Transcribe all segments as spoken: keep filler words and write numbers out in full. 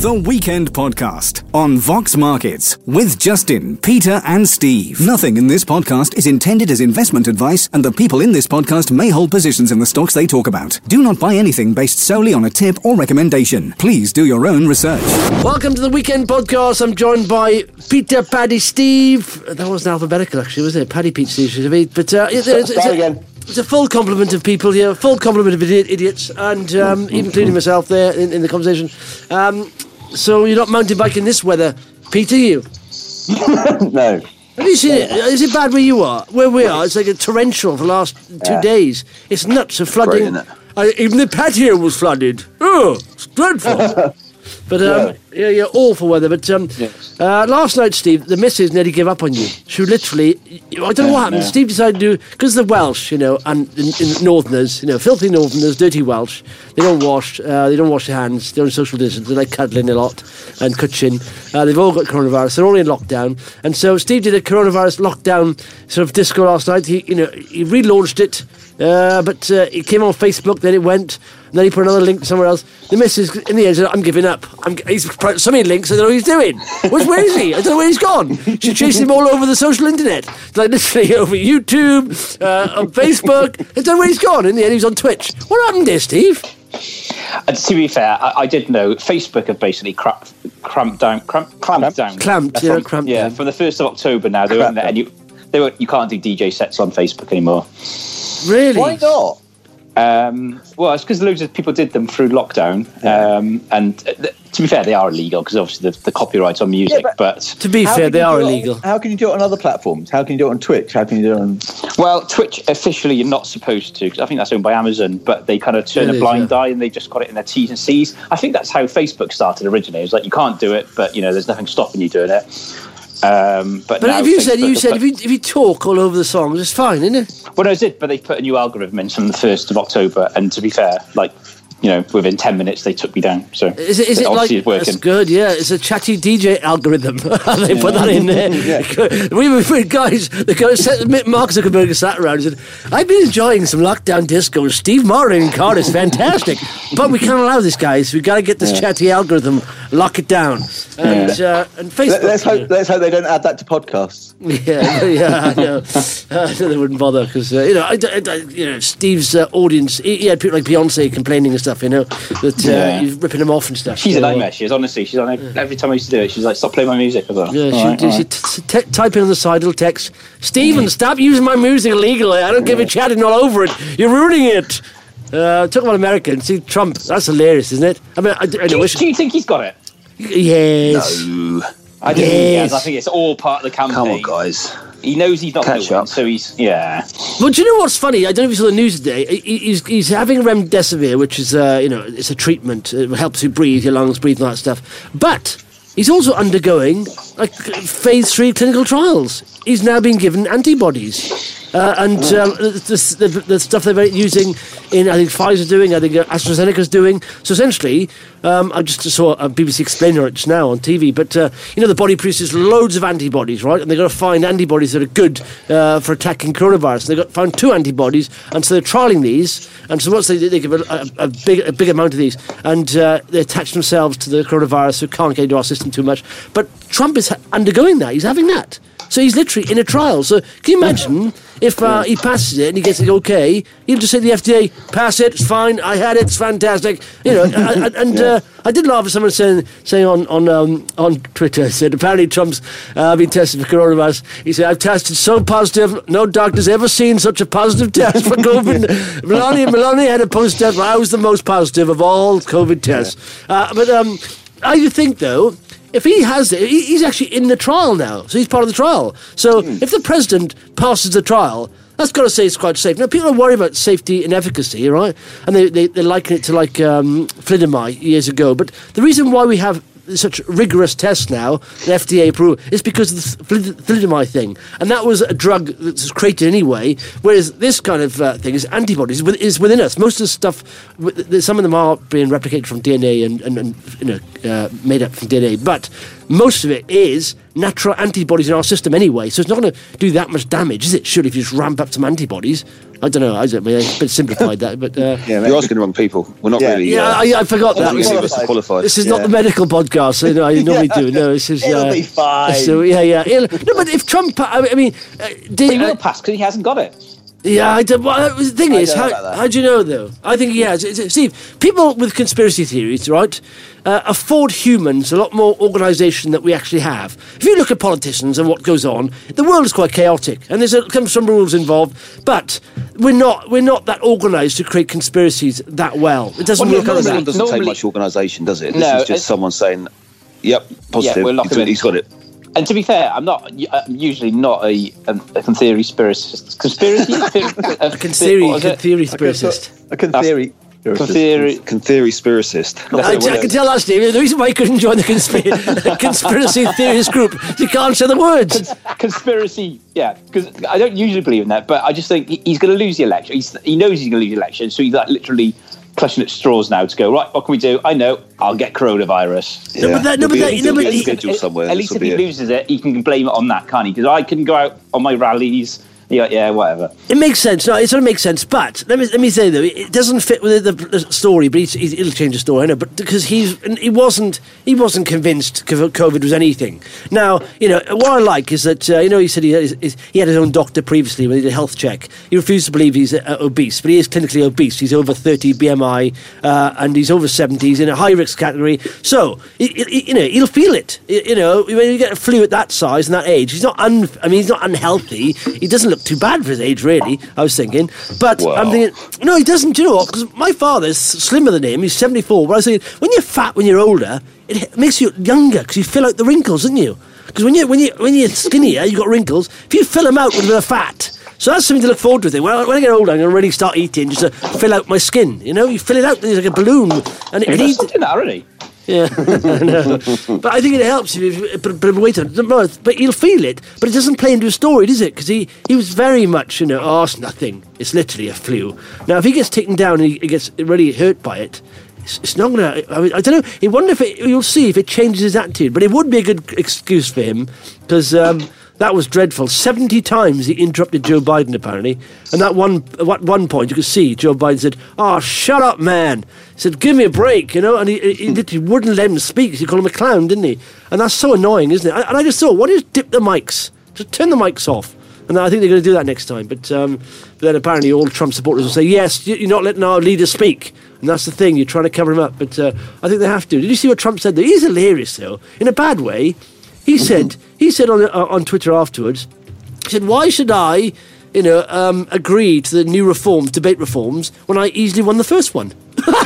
The Weekend Podcast on Vox Markets with Justin, Peter and Steve. Nothing in this podcast is intended as investment advice, and the people in this podcast may hold positions in the stocks they talk about. Do not buy anything based solely on a tip or recommendation. Please do your own research. Welcome to The Weekend Podcast. I'm joined by Peter, Paddy, Steve. That wasn't alphabetical, actually, was it? Paddy, Pete, Steve, should have been. But uh, it's, it's, it's, a, it's a full complement of people here, a full complement of idiot, idiots, and um, even including myself there in, in the conversation. Um, so you're not mountain biking this weather, Peter, you? No. Have you seen it? Is it bad where you are? Where we are, it's like a torrential for the last two Yeah. days. It's nuts, a flooding. Great, isn't it? I, even the patio was flooded. Oh, it's dreadful. But um, yeah, yeah, awful weather. But um, Yes. uh, last night, Steve, the missus nearly gave up on you. She literally, I don't know what happened. no. Steve decided to do, because the Welsh, you know, and in, in Northerners, you know, filthy Northerners, dirty Welsh. They don't wash. Uh, they don't wash their hands. They're on social distance. They like cuddling a lot and cutching. Uh, they've all got coronavirus. They're all in lockdown. And so Steve did a coronavirus lockdown sort of disco last night. He, you know, he relaunched it. Uh, but uh, it came on Facebook, then it went, and then he put another link somewhere else. The missus, in the end, said, I'm giving up. I'm, he's put so many links, I don't know what he's doing. Where's, where is he? I don't know where he's gone. She's chasing him all over the social internet. Like literally over YouTube, uh, on Facebook. I don't know where he's gone. In the end, he's on Twitch. What happened there, Steve? Uh, to be fair, I, I did know Facebook have basically cra- cramped down, cramp, clamped down. Clamped, Uh, yeah, from, clamped Yeah, down. from the first of October now, they won't let any. They won't, you can't do D J sets on Facebook anymore. Really? Why not? Um, well, it's because loads of people did them through lockdown, um, and uh, th- to be fair, they are illegal because obviously the, the copyright on music. Yeah, but, To be How fair, can they you are do it on- illegal. how can you do it on other platforms? How can you do it on Twitch? How can you do it on... well, Twitch officially you're not supposed to because I think that's owned by Amazon, but they kind of turn It a is, blind yeah. eye and they just got it in their T's and C's. I think that's how Facebook started originally. It was like you can't do it, but you know there's nothing stopping you doing it. Um, but But now if you said, Facebook you have said, put- if you, if you talk all over the songs, it's fine, isn't it? Well, no, it's it, but they put a new algorithm in from the first of October, and to be fair, like, you know, within ten minutes they took me down. So Is it, is it like, obviously it's working. that's good, yeah, it's a chatty D J algorithm. They put that in there. we, we, we guys, the guys, Mark Zuckerberg sat around and said, I've been enjoying some lockdown disco. Steve Martin in car is fantastic. But we can't allow this, guys. We've got to get this chatty algorithm, lock it down. And, uh, and Facebook. Let, let's you know. hope. Let's hope they don't add that to podcasts. Yeah, yeah, I know. Uh, they wouldn't bother because uh, you know, I, I, I- you know, Steve's uh, audience. He, he had people like Beyonce complaining and stuff. You know, that uh, Yeah. he's ripping them off and stuff. She's so, a nightmare. She is honestly. She's on every, every time I used to do it. She's like, "Stop playing my music." I was like, Yeah, "All she, right, all she right." t- t- type in on the side, little text. Stephen, stop using my music illegally. I don't give a chatting all over it. You're ruining it. Uh, talk about Americans. See, Trump. That's hilarious, isn't it? I mean, I, I Do don't you, wish. do you think he's got it? Yes. I don't think he Yes. has. I think it's all part of the campaign. Come on, guys. He knows he's not going Catch to win, up. so he's yeah. Well, do you know what's funny? I don't know if you saw the news today. He- He's, he's having remdesivir, which is, uh, you know, it's a treatment. It helps you breathe, your lungs breathe, and all that stuff. But he's also undergoing like phase three clinical trials. He's now been given antibodies. Uh, and um, the, the, the stuff they're using in, I think Pfizer's doing, I think uh, AstraZeneca's doing. So essentially, um, I just saw a B B C explainer it just now on T V, but uh, you know the body produces loads of antibodies, right? And they've got to find antibodies that are good uh, for attacking coronavirus. They've got found two antibodies, and so they're trialling these. And so once they, they give a, a, a big a big amount of these, and uh, they attach themselves to the coronavirus, so it can't get into our system too much. But Trump is ha- undergoing that. He's having that. So he's literally in a trial. So can you imagine if uh, he passes it and he gets it okay, he'll just say to the F D A, pass it, it's fine, I had it, it's fantastic. You know, and, and uh, I did laugh at someone saying, saying on on um, on Twitter, said apparently Trump's uh, been tested for coronavirus. He said, I've tested so positive, no doctor's ever seen such a positive test for COVID. Melania, Melania had a post test, but I was the most positive of all COVID tests. Uh, but um, I think, though, if he has it, he- he's actually in the trial now, so he's part of the trial. So if the president passes the trial, that's got to say it's quite safe. Now, people are worried about safety and efficacy, right? And they, they, they liken it to like um, flidomide years ago. But the reason why we have such rigorous tests now, the F D A approval, is because of the flid- thalidomide thing. And that was a drug that was created anyway, whereas this kind of uh, thing is antibodies, with- is within us. Most of the stuff, wi- th- some of them are being replicated from D N A and, and, and you know, uh, made up from D N A, but most of it is natural antibodies in our system anyway, so it's not going to do that much damage, is it? Surely if you just ramp up some antibodies. I don't know. I don't mean, a bit simplified that, but uh, yeah, you're asking the wrong people. We're not Yeah. really. yeah, uh, I, I forgot that. not really of us are qualified. This is Yeah. not the medical podcast. So, no, I normally Yeah. do. No, this is. It'll uh, be fine. So yeah, yeah. It'll- no, but if Trump, I I mean, uh, did, He will uh, pass because he hasn't got it. yeah, I don't, well, the thing I is, don't know how, about that. how do you know, though? I think he has. It's- it's- Steve, people with conspiracy theories, right, uh, afford humans a lot more organisation than we actually have. If you look at politicians and what goes on, the world is quite chaotic, and there's a, come some rules involved, but we're not we're not that organised to create conspiracies that well. It doesn't Well, work no, like This normally- one that. doesn't take normally- much organisation, does it? This No, is just it- someone saying, "Yep, positive. we'll lock he's, him in. he's got it." And to be fair, I'm not. I'm usually not a a, a conspiracy conspiracy. a Conspiracy, conspiracist. I can theory. Theory. Can theory spiracist. I, I can tell that, Steve. The reason why he couldn't join the conspiracy, conspiracy theorist group is he can't say the words. Conspiracy, yeah, because I don't usually believe in that, but I just think he- he's going to lose the election. He's, he knows he's going to lose the election, so he's like literally clutching at straws now to go, right, what can we do? I know, I'll get coronavirus. No, but that- no, but that- no, but he- schedule somewhere. At This least will if be he it. loses it, he can blame it on that, can't he? Because I can go out on my rallies, yeah, yeah, whatever. It makes sense. No, it sort of makes sense. But let me let me say though, it doesn't fit with the, the story. But he's, he's, it'll change the story, I know. But because he's he wasn't he wasn't convinced COVID was anything. Now you know what I like is that uh, you know he said he had his, he had his own doctor previously when he did a health check. He refused to believe he's uh, obese, but he is clinically obese. He's over thirty B M I uh, and he's over seventy. He's in a high risk category. So he, he, you know he'll feel it. You you know when you get a flu at that size and that age, he's not un, I mean he's not unhealthy. He doesn't look too bad for his age, really. I was thinking, but Wow. I'm thinking, no, he doesn't. Do you know what? Because my father's slimmer than him. He's seventy-four. But I was thinking, when you're fat, when you're older, it makes you younger because you fill out the wrinkles, don't you? Because when you when you when you're skinnier, you've got wrinkles. If you fill them out with a bit of fat, so that's something to look forward to. Think, well, when I get older, I'm going to really start eating just to fill out my skin. You know, you fill it out and it's like a balloon, and it, it He's eats. something that already. Yeah, I know. But I think it helps if you put a bit of weight on it. But he'll feel it, but it doesn't play into his story, does it? Because he, he was very much, you know, oh, it's nothing. It's literally a flu. Now, if he gets taken down and he, he gets really hurt by it, it's, it's not going to... I mean, I don't know. I wonder if it, you'll see if it changes his attitude. But it would be a good excuse for him, because... Um, that was dreadful. seventy times he interrupted Joe Biden, apparently. And at one, at one point, you could see Joe Biden said, oh, shut up, man. He said, give me a break, you know. And he, he literally wouldn't let him speak. He called him a clown, didn't he? And that's so annoying, isn't it? And I just thought, why don't you dip the mics? Just turn the mics off. And I think they're going to do that next time. But, um, but then apparently all Trump supporters will say, yes, you're not letting our leaders speak. And that's the thing. You're trying to cover him up. But uh, I think they have to. Did you see what Trump said, though? He's hilarious, though. In a bad way. He said, he said on uh, on Twitter afterwards, he said, why should I, you know, um, agree to the new reforms, debate reforms, when I easily won the first one?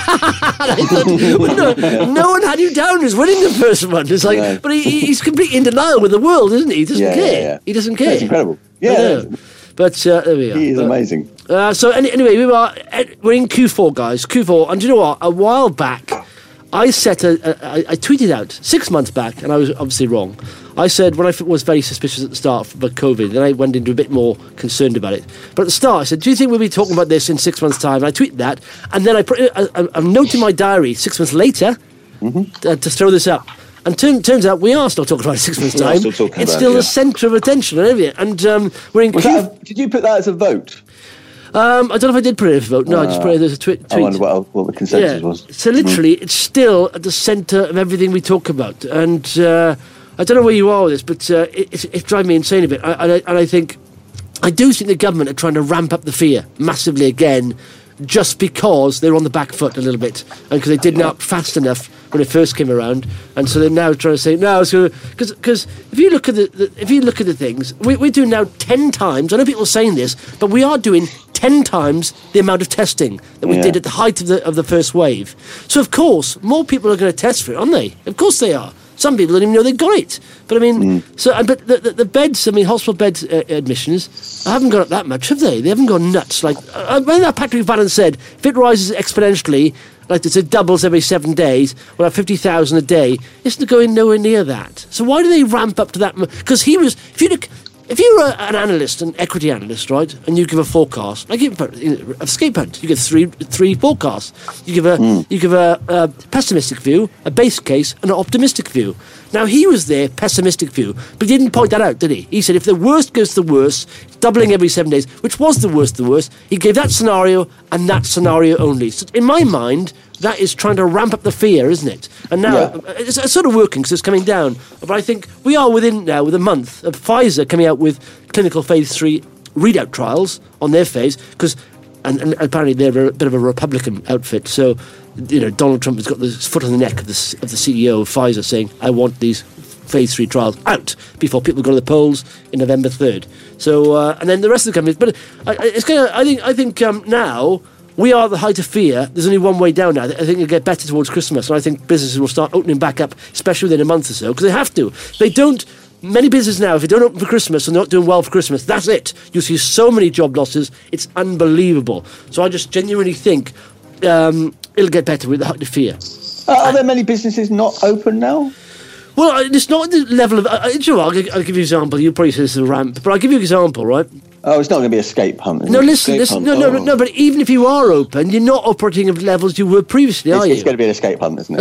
I thought, well, no, no one had you down as winning the first one. It's like, No. but he, he's completely in denial with the world, isn't he? He doesn't Yeah, care. yeah, yeah. He doesn't care. That's incredible. I Yeah, know. But uh, there we are. he is But- amazing. uh, so any, anyway, we were at, we're in Q four, guys. Q four, and do you know what? A while back, I set a, a I, I tweeted out six months back, and I was obviously wrong. I said when I f- was very suspicious at the start about COVID, then I went into a bit more concerned about it. But at the start, I said, "Do you think we'll be talking about this in six months' time?" And I tweeted that, and then I put a, a, a note in my diary six months later uh, to throw this up. And turn, turns out we are still talking about it six months' We are time. still talking It's about still it, the yeah. centre of attention, isn't it? And um, we're in Was Q. that a, did you put that as a vote? Um, I don't know if I did put it as a vote. No, I just put it as a twi- tweet. I wonder what, what the consensus was. So literally, it's still at the centre of everything we talk about. And uh, I don't know where you are with this, but uh, it, it's, it's driving me insane a bit. I, and, I, and I think, I do think the government are trying to ramp up the fear massively again, just because they're on the back foot a little bit, and because they didn't act fast enough when it first came around, and so they're now trying to say no. So because because if you look at the, the if you look at the things, we we do now ten times. I know people are saying this, but we are doing ten times the amount of testing that we Yeah. did at the height of the of the first wave. So of course, more people are going to test for it, aren't they? Of course they are. Some people don't even know they got it. But I mean, so uh, but the, the, the beds, I mean, hospital bed uh, admissions haven't gone up that much, have they? They haven't gone nuts. Like uh, when that Patrick Fallon said, if it rises exponentially, like it's it doubles every seven days, we'll have fifty thousand a day. It's not going nowhere near that. So why do they ramp up to that? Because he was, if you look, if you're a, an analyst, an equity analyst, right, and you give a forecast, like a escape hunt, you give three three forecasts. You give a mm. you give a, a pessimistic view, a base case, and an optimistic view. Now he was there, pessimistic view, but he didn't point that out, did he? He said if the worst goes to the worst, doubling every seven days, which was the worst of the worst, he gave that scenario and that scenario only. So in my mind, that is trying to ramp up the fear, isn't it? And now yeah. it's, it's sort of working because it's coming down. But I think we are within now, with a month of Pfizer coming out with clinical phase three readout trials on their phase, because and, and apparently they're a bit of a Republican outfit. So, you know, Donald Trump has got his foot on the neck of the, of the C E O of Pfizer saying, I want these phase three trials out before people go to the polls in November third. So, uh, and then the rest of the companies. But I, it's kind of, I think, I think um, now... we are at the height of fear. There's only one way down now. I think it'll get better towards Christmas, and I think businesses will start opening back up, especially within a month or so, because they have to. They don't. Many businesses now, if they don't open for Christmas and they're not doing well for Christmas, that's it. You'll see so many job losses. It's unbelievable. So I just genuinely think um, it'll get better with the height of fear. Uh, are there many businesses not open now? Well, it's not the level of... Uh, you know, I'll, I'll give you an example. You'll probably say this is a ramp, but I'll give you an example, right? Oh, it's not going to be escape hunt. No, listen, listen no, no, oh. no, but even if you are open, you're not operating at levels you were previously, it's, are you? It's going to be an escape hunt, isn't it?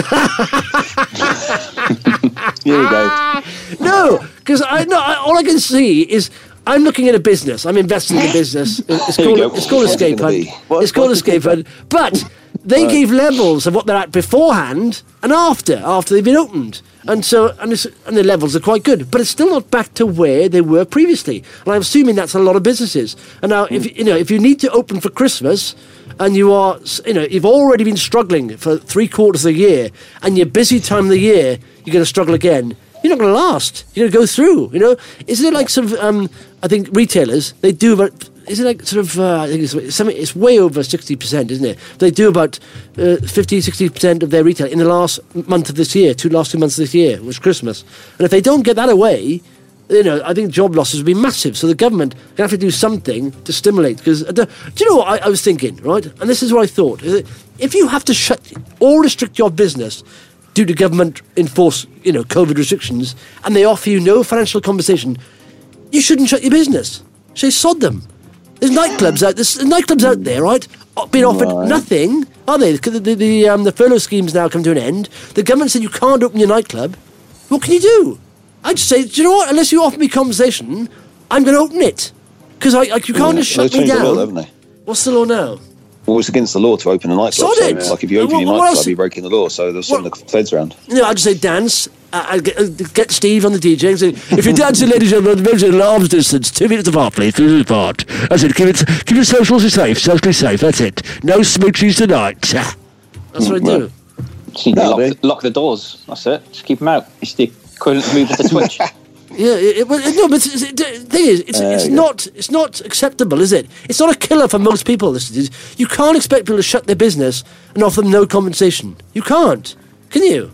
Here we go. No, because I, no, I, all I can see is... I'm looking at a business. I'm investing in a business. It's called, it's called Escape Hunt. What, it's called Escape Hunt. But they right. gave levels of what they're at beforehand and after, after they've been opened. And so, and, it's, and the levels are quite good. But it's still not back to where they were previously. And I'm assuming that's a lot of businesses. And now, mm. if you know, if you need to open for Christmas and you are, you know, you've already been struggling for three quarters of the year and your busy time of the year, you're going to struggle again. You're not going to last. You're going to go through, you know. Isn't it like sort of, um, I think retailers, they do about, is it like sort of, uh, I think it's, something, it's way over sixty percent, isn't it? They do about uh, fifty, sixty percent of their retail in the last month of this year, two last two months of this year, was Christmas. And if they don't get that away, you know, I think job losses will be massive. So the government going to have to do something to stimulate. Because, uh, do you know what I, I was thinking, right? And this is what I thought. Is that if you have to shut or restrict your business due to government enforced, you know, COVID restrictions, and they offer you no financial compensation, you shouldn't shut your business. Say, sod them. There's nightclubs out. There's nightclubs out there, right? Being offered right. nothing, are they? Because the the, the, um, the furlough scheme's now come to an end. The government said you can't open your nightclub. What can you do? I'd say, do you know what? Unless you offer me compensation, I'm going to open it because I, I you can't yeah, just shut me down. The law, haven't they? What's the law now? Well, it's against the law to open a nightclub. So, so like if you open what, your what nightclub, you're breaking the law. So there's some of the feds around. You know, I'd just say dance. Uh, I'd get, uh, get Steve on the D J and say, if you're dancing, ladies and gentlemen, measure an arm's distance, two metres apart, please, two metres apart. That's it. Keep it, keep it socially safe, socially safe. That's it. No smoochies tonight. That's what I do. Just need to lock, lock the doors. That's it. Just keep them out. It's the equivalent move of the Twitch. Yeah, it, it, no, but it's, it, the thing is, it's, uh, it's yeah. not it's not acceptable, is it? It's not a killer for most people. This is, you can't expect people to shut their business and offer them no compensation. You can't, can you?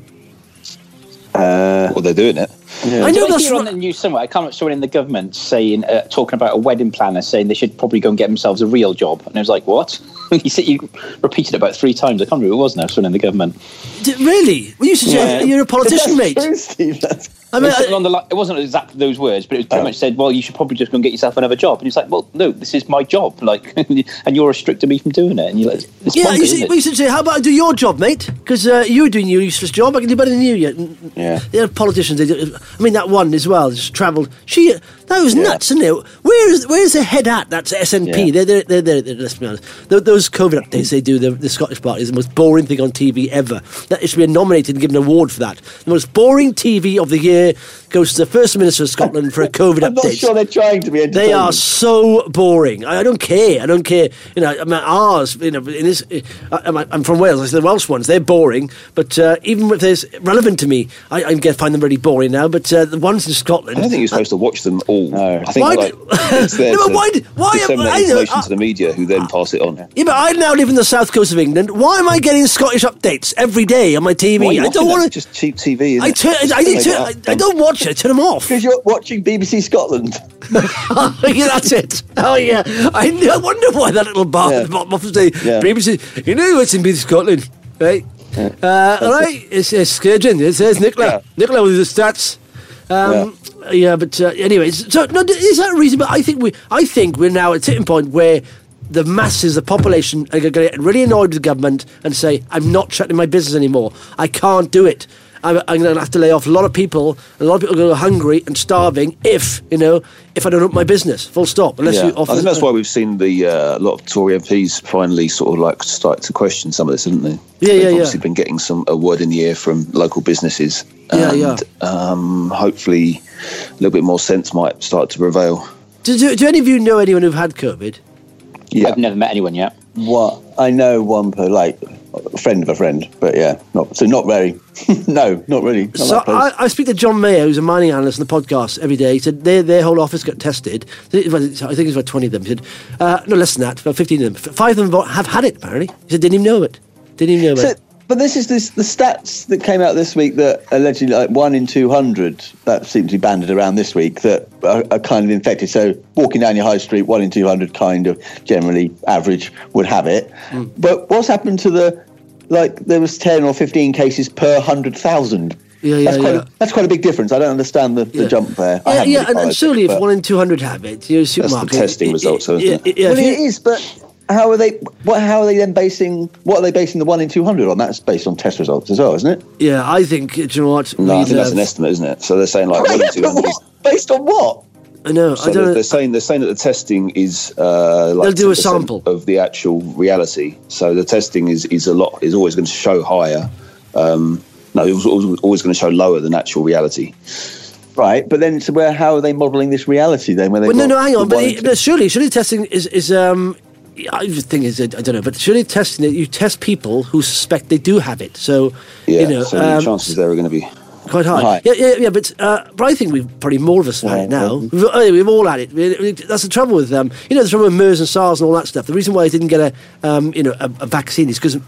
Uh, well, they're doing it. Yeah. I know that's right. On the news somewhere. I can't remember someone in the government saying, uh, talking about a wedding planner, saying they should probably go and get themselves a real job. And I was like, what? you said you repeated it about three times. I can't remember who it was now. Someone in the government. Did, really? Well, you should yeah. say you're a politician, mate. True, Steve. That's I mean, it, on the, it wasn't exactly those words, but it was pretty oh. much said, well, you should probably just go and get yourself another job. And he's like, well, no, this is my job. Like, and you're restricting me from doing it. And you're like, it's yeah, bonkers, you should, we should say, how about I do your job, mate? Because uh, you're doing your useless job. I can do better than you. Yet. Yeah. Yeah, politicians, they do, I mean, that one as well, just travelled. She, that was yeah. nuts, isn't it? Where's, where's the head at? That's S N P. Yeah. They're, they're, they're, they're, let's be honest. Those COVID updates they do, the, the Scottish Party, is the most boring thing on T V ever. That it should be nominated and given an award for that. The most boring T V of the year goes to the First Minister of Scotland for a COVID I'm update. I'm not sure they're trying to be entertaining. They are so boring. I, I don't care. I don't care. You know, I mean, ours, you know, in this, I, I'm from Wales. I say the Welsh ones, they're boring. But uh, even if they're relevant to me, I, I get find them really boring now. But uh, the ones in Scotland, I don't think you're supposed uh, to watch them all. No. I think why like, it's there no, to why, why, disseminate I, information I, I, to the media, who then pass it on. Yeah, but I now live in the south coast of England. Why am I getting Scottish updates every day on my T V? I don't want to. Just cheap T V. Isn't I, turn, I, I, turn, I, I don't watch it. I turn them off. Because you're watching B B C Scotland. Yeah, that's it. Oh yeah, I, I wonder why that little bar at the bottom of the day. Yeah. B B C. You know what's in B B C Scotland, right? Yeah. Uh, all right, it. it's, it's Scourgeon. It says Nicola. Yeah. Nicola with the stats. Um, Yeah, but uh, anyways, so no, is that reasonable? I think we, I think we're now at a tipping point where the masses, the population, are going to get really annoyed with the government and say, "I'm not shutting my business anymore. I can't do it. I'm, I'm going to have to lay off a lot of people. A lot of people are going to go hungry and starving if you know if I don't open my business. Full stop. Unless Yeah. you offer." I think that's why we've seen the uh, a lot of Tory M Ps finally sort of like start to question some of this, haven't they? Yeah, They've yeah, obviously yeah. been getting some a word in the ear from local businesses, Yeah, and yeah. Um, hopefully a little bit more sense might start to prevail. Do, do, do any of you know anyone who've had COVID? Yeah, I've never met anyone yet. What I know one per like a friend of a friend, but yeah, not so not very. no, not really. Not So that close. I, I speak to John Mayer, who's a mining analyst on the podcast every day. He said their their whole office got tested. I think it's about twenty of them. He said, uh, no less than that, about fifteen of them. Five of them have had it, apparently. He said, didn't even know it. Didn't even know So, it. but this is this the stats that came out this week that allegedly like one in two hundred that seems to be banded around this week that are, are kind of infected. So walking down your high street, one in two hundred kind of generally average would have it. Mm. But what's happened to the like there was ten or fifteen cases per hundred thousand? Yeah, yeah, that's quite yeah. A, that's quite a big difference. I don't understand the, Yeah. the jump there. I Yeah, haven't yeah, really and, and followed surely it, if but- one in two hundred have it, you know, the supermarket. testing it- results, it- isn't it- it? yeah, Well, if it you- is, but how are they? What? How are they then basing? What are they basing the one in two hundred on? That's based on test results as well, isn't it? yeah, I think, do you know what? no, I we'd, think that's uh, an estimate, isn't it? So they're saying like one in two But hundred. what? Based on what? I know, So I don't they're, know. they're saying they're saying that the testing is uh, like They'll do a ten percent sample. of the actual reality. So the testing is, is a lot is always going to show higher. Um, no, it was always, always going to show lower than actual reality. Right, but then so where? How are they modelling this reality then? When they Well, no, got no, hang the on. But, one in it, two- but surely, surely testing is is um. I the thing is, I don't know, but surely testing it, you test people who suspect they do have it. So, Yeah, you know, so the um, chances there are going to be. quite high. High. Yeah, yeah, yeah. But uh, but I think we've probably more of us have had it Yeah, now. well- We've, uh, we've all had it. We- we- That's the trouble with um, you know, the trouble with MERS and SARS and all that stuff. The reason why I didn't get a um, you know, a, a vaccine is because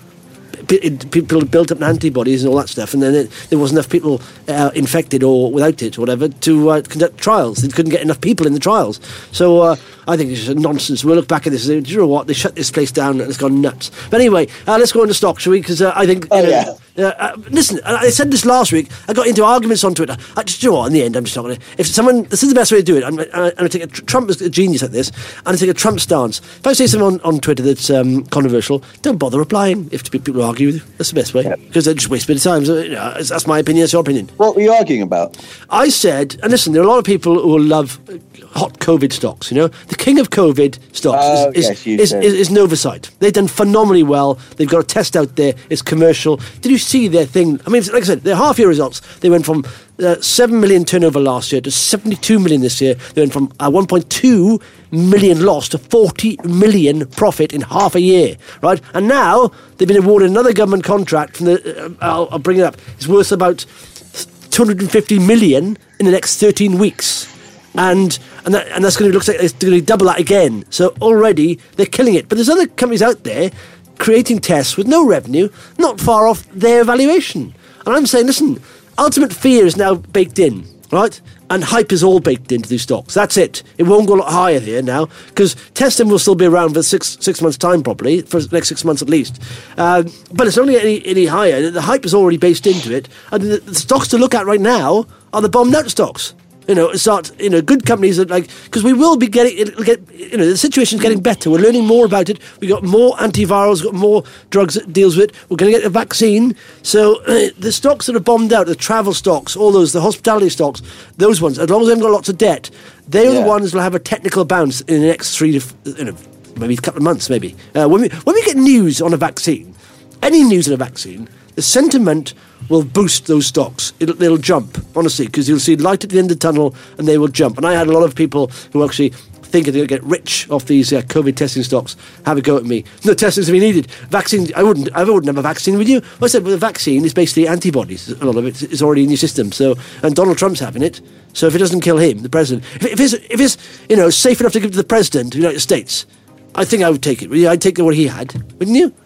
people built up antibodies and all that stuff, and then it, there wasn't enough people uh, infected or without it or whatever to uh, conduct trials. They couldn't get enough people in the trials. So uh, I think it's just nonsense. We'll look back at this and say, do you know what? They shut this place down and it's gone nuts. But anyway, uh, let's go into stock, shall we? Because uh, I think... Oh, you know, yeah. Uh, uh, listen, I I said this last week. I got into arguments on Twitter. I just, you know what? In the end, I'm just not going to. If someone, this is the best way to do it. I'm, I'm going to take a Trump is a genius at this. I'm going to take a Trump stance. If I say something on, on Twitter that's um, controversial, don't bother replying. If people argue with you, that's the best way because they just waste a bit of time. So, you know, that's that's my opinion. That's your opinion. What were you arguing about? I said, and listen, there are a lot of people who will love uh, hot COVID stocks. You know, the king of COVID stocks Oh, is, yes, you is, is, said. is, is Novocyte. They've done phenomenally well. They've got a test out there. It's commercial. Did you see their thing? I mean, like I said, their half-year results. They went from uh, seven million turnover last year to seventy-two million this year. They went from uh, one point two million loss to forty million profit in half a year, right? And now they've been awarded another government contract from the. Uh, I'll, I'll bring it up. It's worth about two hundred fifty million in the next thirteen weeks. And and, that, and that's going to look like it's going to double that again. So already they're killing it. But there's other companies out there creating tests with no revenue, not far off their valuation. And I'm saying, listen, ultimate fear is now baked in, right? And hype is all baked into these stocks. That's it. It won't go a lot higher here now because testing will still be around for six six months' time, probably for the next six months at least. Um, but it's only any any higher. The hype is already based into it, and the, the stocks to look at right now are the bombed out stocks. You know, start, you know, good companies that like, because we will be getting, it'll get, you know, the situation's getting better. We're learning more about it. We've got more antivirals, got more drugs that deals with it. We're going to get a vaccine. So uh, the stocks that are bombed out, the travel stocks, all those, the hospitality stocks, those ones, as long as they haven't got lots of debt, they're Yeah. the ones that will have a technical bounce in the next three to, f- you know, maybe a couple of months, maybe. Uh, when we when we get news on a vaccine, any news on a vaccine, the sentiment will boost those stocks. It'll, they'll jump, honestly, because you'll see light at the end of the tunnel and they will jump. And I had a lot of people who actually think they're going to get rich off these uh, COVID testing stocks have a go at me. No testings to be needed. Vaccine, I wouldn't I wouldn't have a vaccine with you. Well, I said, well, the vaccine is basically antibodies. A lot of it is already in your system. So, and Donald Trump's having it. So if it doesn't kill him, the president, if, if, it's, if it's, you know, safe enough to give to the president of the United States, I think I would take it. Really, I'd take what he had, wouldn't you?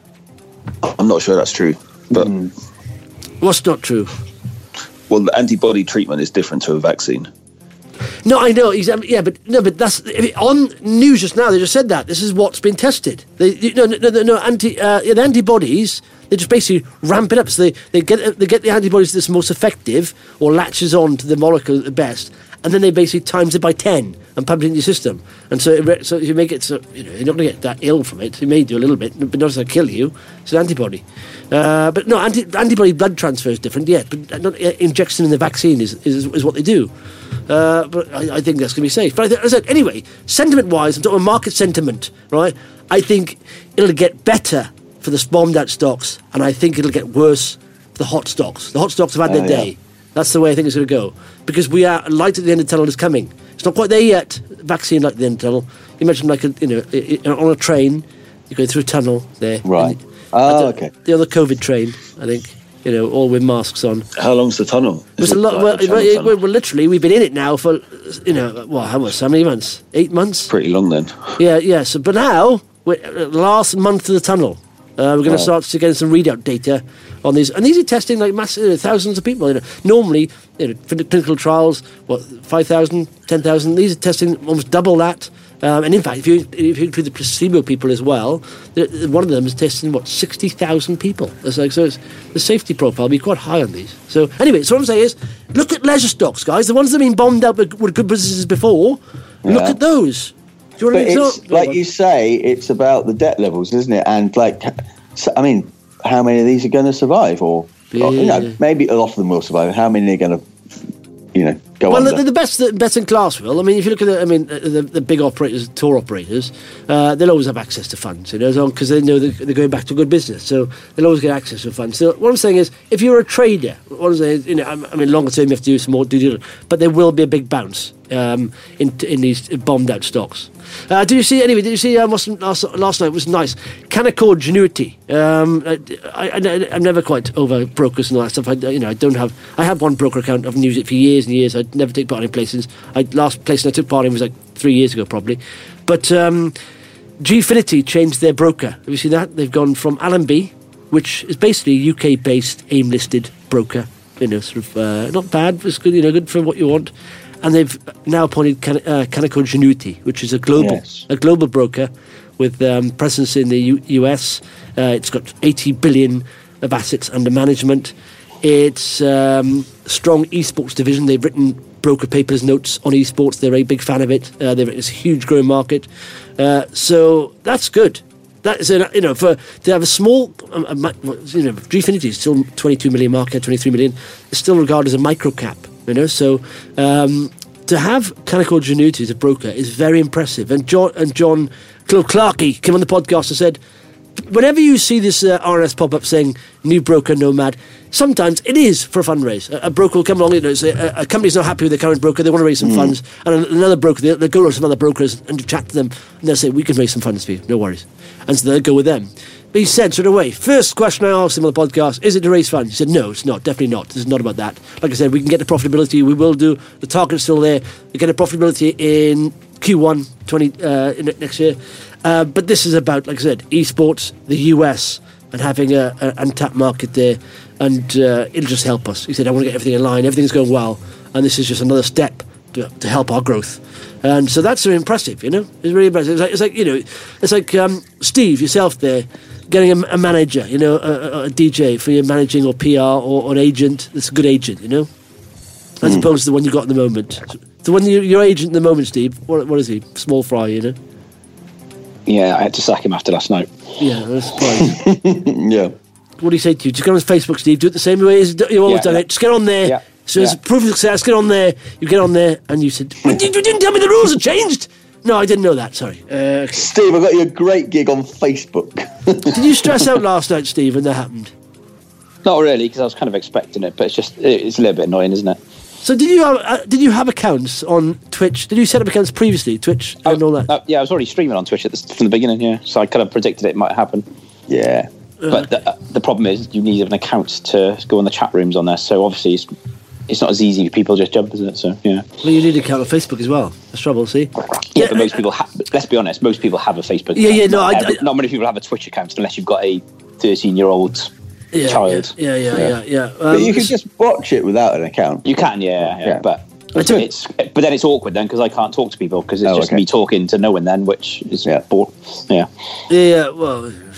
I'm not sure that's true, but What's not true? well, the antibody treatment is different to a vaccine. No, I know. He's, um, yeah, but no, but that's if it, on news just now. They just said that this is what's been tested. They, you, no, no, no, no. Anti, uh, yeah, the antibodies. They just basically ramp it up. So they, they get they get the antibodies that's most effective or latches on to the molecule at the best, and then they basically times it by ten and pump it into your system. And so, it re- so if you make it so, you know, you're not going to get that ill from it. You may do a little bit, but not as to kill you. It's an antibody. Uh, but no, anti- antibody blood transfer is different, yeah, but not, uh, injection in the vaccine is, is, is what they do. Uh, but I, I think that's going to be safe. But I th- as I said, anyway, sentiment-wise, I'm talking market sentiment, right? I think it'll get better for the bombed-out stocks, and I think it'll get worse for the hot stocks. The hot stocks have had Oh, their yeah. day. That's the way I think it's going to go. Because we are, light at the end of the tunnel is coming. It's not quite there yet, vaccine light at the end of the tunnel. You mentioned like, a, you know, i- i- on a train, you go through a tunnel there. Right. And Oh, the- okay. The other COVID train, I think, you know, all with masks on. How long's the tunnel? There's Is a it lot. like Well, a channel well, tunnel? well, literally, we've been in it now for, you know, well, how much? How many months? Eight months? Pretty long then. Yeah, yeah. So, but now, we're at the last month of the tunnel. Uh, we're going to Right. start to get some readout data on these, and these are testing like massive, you know, thousands of people. You know, normally, you know, for the clinical trials, what five thousand, ten thousand. These are testing almost double that. Um, and in fact, if you if you include the placebo people as well, the, the- one of them is testing what sixty thousand people. It's like, so it's, the safety profile will be quite high on these. So anyway, so what I'm saying is, look at leisure stocks, guys. The ones that have been bombed out with, with good businesses before. Look Yeah. at those. Do you want But an it's example? like you say, it's about the debt levels, isn't it? And like, so, I mean, how many of these are going to survive? Or, or, you know, Yeah. maybe a lot of them will survive. How many are going to, you know, go Well, under? the, the best, the best in class will. I mean, if you look at the, I mean, uh, the, the big operators, tour operators, uh, they'll always have access to funds, you know, because they know they're, they're going back to good business, so they'll always get access to funds. So what I'm saying is, if you're a trader, what I'm saying is, you know, I I mean, longer term you have to do some more due diligence, but there will be a big bounce um, in in these bombed out stocks. Uh, did you see anyway? Did you see um, last last night was nice? Canaccord Genuity. Um, I, I, I, I'm never quite over brokers and all that stuff. I, you know, I don't have. I have one broker account. I've used it for years and years. I never take part in places. I last place I took part in was like three years ago, probably. But um, Gfinity changed their broker. Have you seen that? They've gone from Allenby, which is basically a U K-based AIM-listed broker. You know, sort of uh, not bad. It's good. You know, good for what you want. And they've now appointed Can- uh, Canaccord Genuity, which is a global Yes. a global broker with um, presence in the U- US. Uh, it's got eighty billion of assets under management. It's um, strong esports division. They've written broker papers, notes on esports. They're a big fan of it. Uh, they've, it's a huge growing market. Uh, so that's good. That is, a, you know, for to have a small, um, a, mi- you know, Gfinity is still twenty-two million market, twenty-three million. It's still regarded as a micro cap. You know, so um, to have Canaccord Genuity as a broker is very impressive. And John and John Clarkey came on the podcast and said, whenever you see this uh, R N S pop up saying new broker nomad, sometimes it is for a fundraise. A, a broker will come along, you know, say a, a company's not happy with their current broker, they want to raise some funds, and an- another broker, they'll, they'll go to some other brokers and chat to them, and they'll say, we can raise some funds for you, no worries. And so they'll go with them. But he said straight away, first question I asked him on the podcast, is it to raise funds? He said, no, it's not, definitely not. This is not about that. Like I said, we can get the profitability, we will do. The target's still there. We get the profitability in Q one twenty uh, in next year. Uh, but this is about, like I said, esports, the U S, and having a, a untapped market there. And uh, it'll just help us. He said, I want to get everything in line. Everything's going well. And this is just another step to, to help our growth. And so that's very impressive, you know. It's really impressive. It's like, it's like you know, it's like um, Steve, yourself there, getting a, a manager, you know, a, a, a D J for your managing or P R or, or an agent that's a good agent, you know, as Mm. opposed to the one you got at the moment. The one you, your agent at the moment, Steve, what, what is he? Small fry, you know? Yeah, I had to sack him after last night. Yeah, I'm surprised. yeah. What do you say to you? Just get on Facebook, Steve. Do it the same way as you've always Yeah, done yeah. it. Just get on there. Yeah, So as yeah. proof of success, get on there. You get on there, and you said, "But you, you didn't tell me the rules had changed." No, I didn't know that. Sorry. Uh, okay. Steve, I got you a great gig on Facebook. Did you stress out last night, Steve, when that happened? Not really, because I was kind of expecting it, but it's just it's a little bit annoying, isn't it? So did you have uh, did you have accounts on Twitch? Did you set up accounts previously, Twitch and all that? Uh, yeah, I was already streaming on Twitch at the, from the beginning. Yeah, so I kind of predicted it might happen. yeah. But the, uh, the problem is you need an account to go on the chat rooms on there. So obviously it's it's not as easy if people just jump, is it? So yeah. Well, you need an account on Facebook as well. That's trouble. See? Yeah, but most people have. Let's be honest. Most people have a Facebook. Yeah, account. yeah, no, Not, I- every- I- not many people have a Twitch account unless you've got a thirteen-year-old Yeah, child. Yeah, yeah, yeah, yeah. yeah. Um, But you can just watch it without an account. You can, yeah, yeah, Yeah. but I took- it's but then it's awkward then because I can't talk to people because it's Oh, just okay. me talking to no one then, which is Yeah. bored. Yeah, Yeah, yeah, well,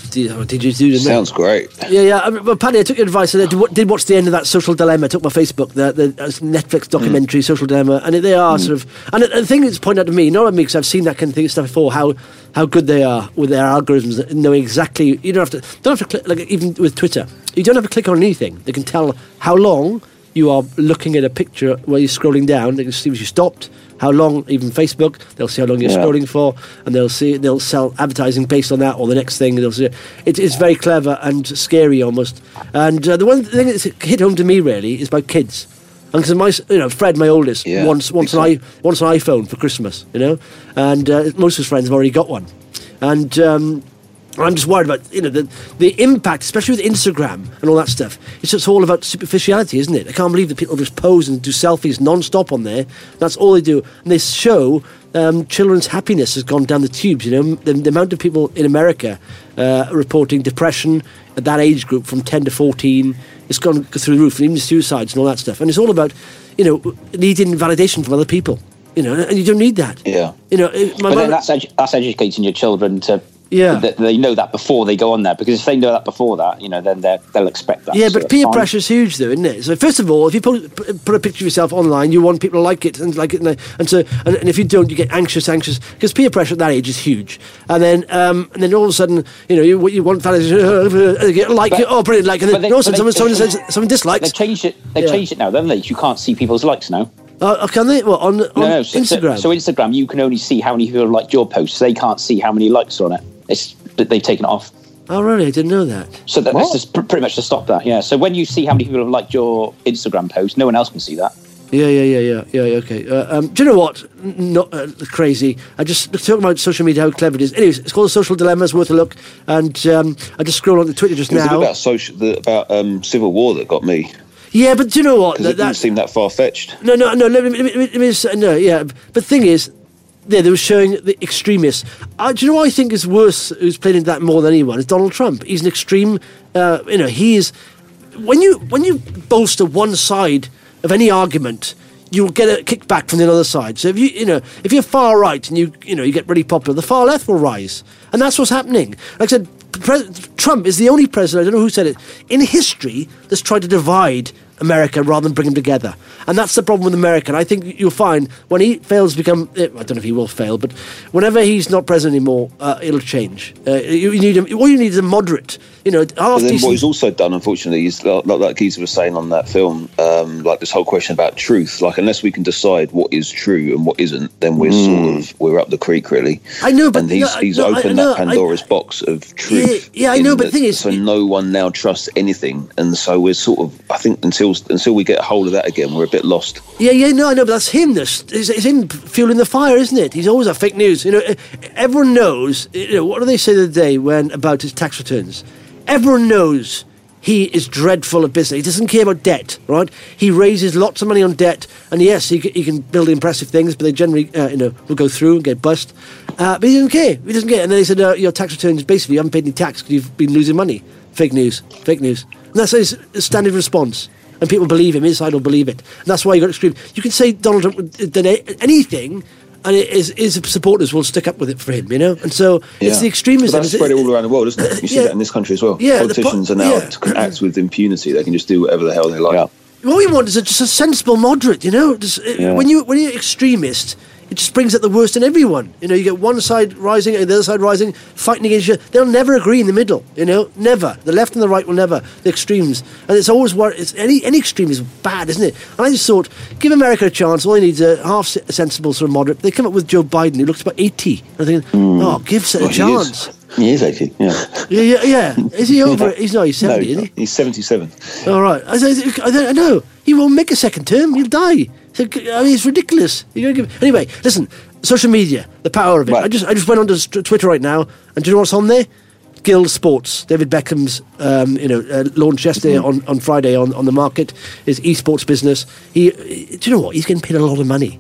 Did, oh, did you do that? Sounds great. Yeah, yeah. I mean, well, Paddy, I took your advice. And I did, did watch the end of that Social Dilemma. I took my Facebook, the, the uh, Netflix documentary, mm. Social Dilemma, and they are mm. sort of. And the thing that's pointed out to me, not on me, because I've seen that kind of thing stuff before. How how good they are with their algorithms, knowing exactly. You don't have to. Don't have to click. Like even with Twitter, you don't have to click on anything. They can tell how long you are looking at a picture while you're scrolling down. They can see if you stopped. How long, even Facebook, they'll see how long you're yeah. scrolling for, and they'll see they'll sell advertising based on that, or the next thing. They'll see it, it's very clever and scary almost. And uh, the one thing that's hit home to me really is about kids. And because my, you know, Fred, my oldest, yeah, wants wants an i wants an iPhone for Christmas, you know, and uh, most of his friends have already got one, and. Um, I'm just worried about, you know, the the impact, especially with Instagram and all that stuff. It's just all about superficiality, isn't it? I can't believe that people just pose and do selfies non-stop on there. That's all they do. And they show um, children's happiness has gone down the tubes, you know. The, the amount of people in America uh, reporting depression at that age group from ten to fourteen, it's gone through the roof, and even suicides and all that stuff. And it's all about, you know, needing validation from other people, you know, and you don't need that. Yeah. You know, my but then that's, edu- that's educating your children to... Yeah, they, they know that before they go on there, because if they know that before that, you know, then they'll expect that. Yeah, so but peer fine. pressure is huge, though, isn't it? So first of all, if you put, put a picture of yourself online, you want people to like it and like it, and, and so and, and if you don't, you get anxious, anxious because peer pressure at that age is huge. And then, um, and then all of a sudden, you know, you you want validation, like but, it, oh, brilliant, like, and then they, all of a sudden, they, someone, someone says someone dislikes. They've changed it. They've yeah. changed it now, don't they? You can't see people's likes now. Oh, can they? What on, on no, no, so, Instagram? So, so Instagram, you can only see how many people liked your post. They can't see how many likes are on it. It's they've taken it off. Oh, really? I didn't know that. So that, that's just pr- pretty much to stop that. Yeah. So when you see how many people have liked your Instagram post, no one else can see that. Yeah, yeah, yeah, yeah, yeah. Okay. Uh, um, do you know what? Not uh, crazy. I just talking about social media, how clever it is. Anyways, it's called The Social Dilemma. It's worth a look. And um, I just scrolled on the Twitter just it was now. About social, the, about um, civil war that got me. Yeah, but do you know what? Because it didn't seem that far fetched. No, no, no. Let me, let me, let me just, no, yeah. But the thing is. Yeah, they were showing the extremists. Uh, do you know what I think is worse, who's played into that more than anyone, is Donald Trump. He's an extreme, uh, you know, he is... When you when you bolster one side of any argument, you'll get a kickback from the other side. So if you, you know, if you're far right and you, you know, you get really popular, the far left will rise. And that's what's happening. Like I said, Pre- Trump is the only president, I don't know who said it, in history that's tried to divide America rather than bring them together. And that's the problem with America. And I think you'll find when he fails to become, I don't know if he will fail, but whenever he's not president anymore, uh, it'll change. Uh, you, you need a, all you need is a moderate, you know, half but then decent. What he's also done, unfortunately, is like, like Geezer was saying on that film, um, like this whole question about truth. Like, unless we can decide what is true and what isn't, then we're mm. sort of we're up the creek, really. I know, but and he's no, he's no, opened I, no, that Pandora's I, box of truth. Yeah, yeah I know, but the thing is, so no one now trusts anything, and so we're sort of, I think, until until we get a hold of that again, we're a bit lost. Yeah, yeah, no, I know, but that's him. That's it's, it's him fueling the fire, isn't it? He's always a fake news. You know, everyone knows. You know, what do they say the other day when about his tax returns? Everyone knows he is dreadful at business. He doesn't care about debt, right? He raises lots of money on debt, and yes, he, he can build impressive things, but they generally, uh, you know, will go through and get bust. Uh, but he doesn't care. He doesn't care. And then he said, uh, your tax returns, basically, you haven't paid any tax because you've been losing money. Fake news. Fake news. And that's his standard response. And people believe him. His side will believe it. And that's why you got to scream. You can say Donald Trump did anything, and his, his supporters will stick up with it for him, you know? And so yeah. it's the extremism. But that's spread it all around the world, isn't it? You see yeah. that in this country as well. Yeah, Politicians po- are now yeah. to act with impunity. They can just do whatever the hell they like. Yeah. What we want is a, just a sensible moderate, you know? Just, yeah. When, you, when you're extremist, it just brings out the worst in everyone. You know, you get one side rising and the other side rising, fighting against each other. They'll never agree in the middle, you know? Never. The left and the right will never. The extremes. And it's always what it's any any extreme is bad, isn't it? And I just thought, give America a chance. All they need is a half sensible sort of moderate. They come up with Joe Biden, who looks about eighty. I think, mm. oh, give it a well, chance. He is, he is eighty, yeah. yeah, yeah, yeah. Is he over? He's not, he's seventy, no, isn't he? He's seventy-seven. All right. I, I, I know. He won't make a second term. He'll die. I mean, it's ridiculous. You're gonna give... Anyway, listen, social media, the power of it. Right. I just I just went onto Twitter right now, and do you know what's on there? Guild Sports, David Beckham's, um, you know, uh, launch yesterday mm-hmm. on, on Friday on, on the market, his esports business. He, do you know what? He's getting paid a lot of money.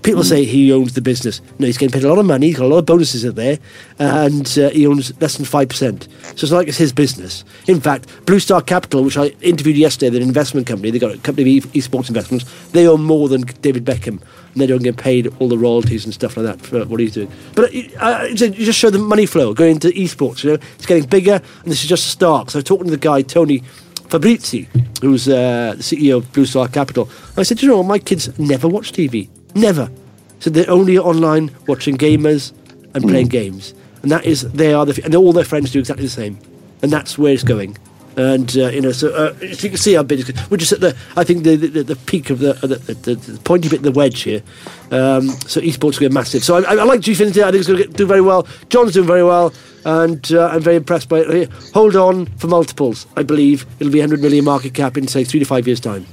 People say he owns the business. No, he's getting paid a lot of money. He's got a lot of bonuses in there, and uh, he owns less than five percent. So it's not like it's his business. In fact, Blue Star Capital, which I interviewed yesterday, they're an investment company. They got a company of e- esports investments. They own more than David Beckham, and they don't get paid all the royalties and stuff like that for what he's doing. But uh, you just show the money flow going into esports. You know, it's getting bigger, and this is just a start. So I was talking to the guy Tony Fabrizi, who's uh, the C E O of Blue Star Capital. I said, you know what, my kids never watch T V. Never. So they're only online watching gamers and playing mm. games. And that is, they are the, and all their friends do exactly the same. And that's where it's going. And, uh, you know, so uh, as you can see how big it's going. We're just at the, I think, the the, the peak of the, the, the, the pointy bit of the wedge here. Um, so esports is going to be massive. So I, I like Gfinity. I think it's going to do very well. John's doing very well. And uh, I'm very impressed by it. Hold on for multiples. I believe it'll be one hundred million market cap in, say, three to five years' time.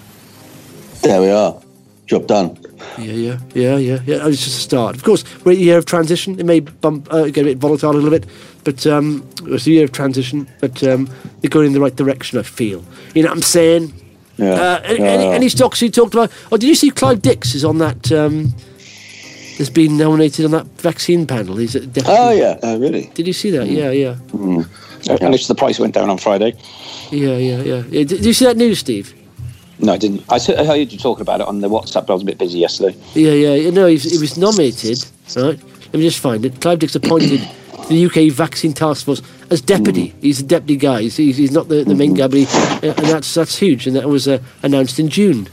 There we are. Job done. Yeah, yeah, yeah, yeah, yeah. It's just a start. Of course, we're at a year of transition. It may bump, uh, get a bit volatile a little bit, but um, it's a year of transition. But um, they're going in the right direction, I feel. You know what I'm saying? Yeah. Uh, any, yeah. any, any stocks you talked about? Oh, did you see Clive Dix is on that? Um, has been nominated on that vaccine panel. He's at deputy. Oh yeah, Oh, really? Did you see that? Mm. Yeah, yeah. Mm. And it's the price went down on Friday. Yeah, yeah, yeah. yeah. Did, did you see that news, Steve? No, I didn't. I heard you talking about it on the WhatsApp, but I was a bit busy yesterday. Yeah, yeah. No, he was, he was nominated, right? Let me just find it. Clive Dix appointed to the U K Vaccine Task Force as deputy. Mm. He's the deputy guy. He's, he's, he's not the, the main guy, but he, uh, and that's that's huge. And that was uh, announced in June.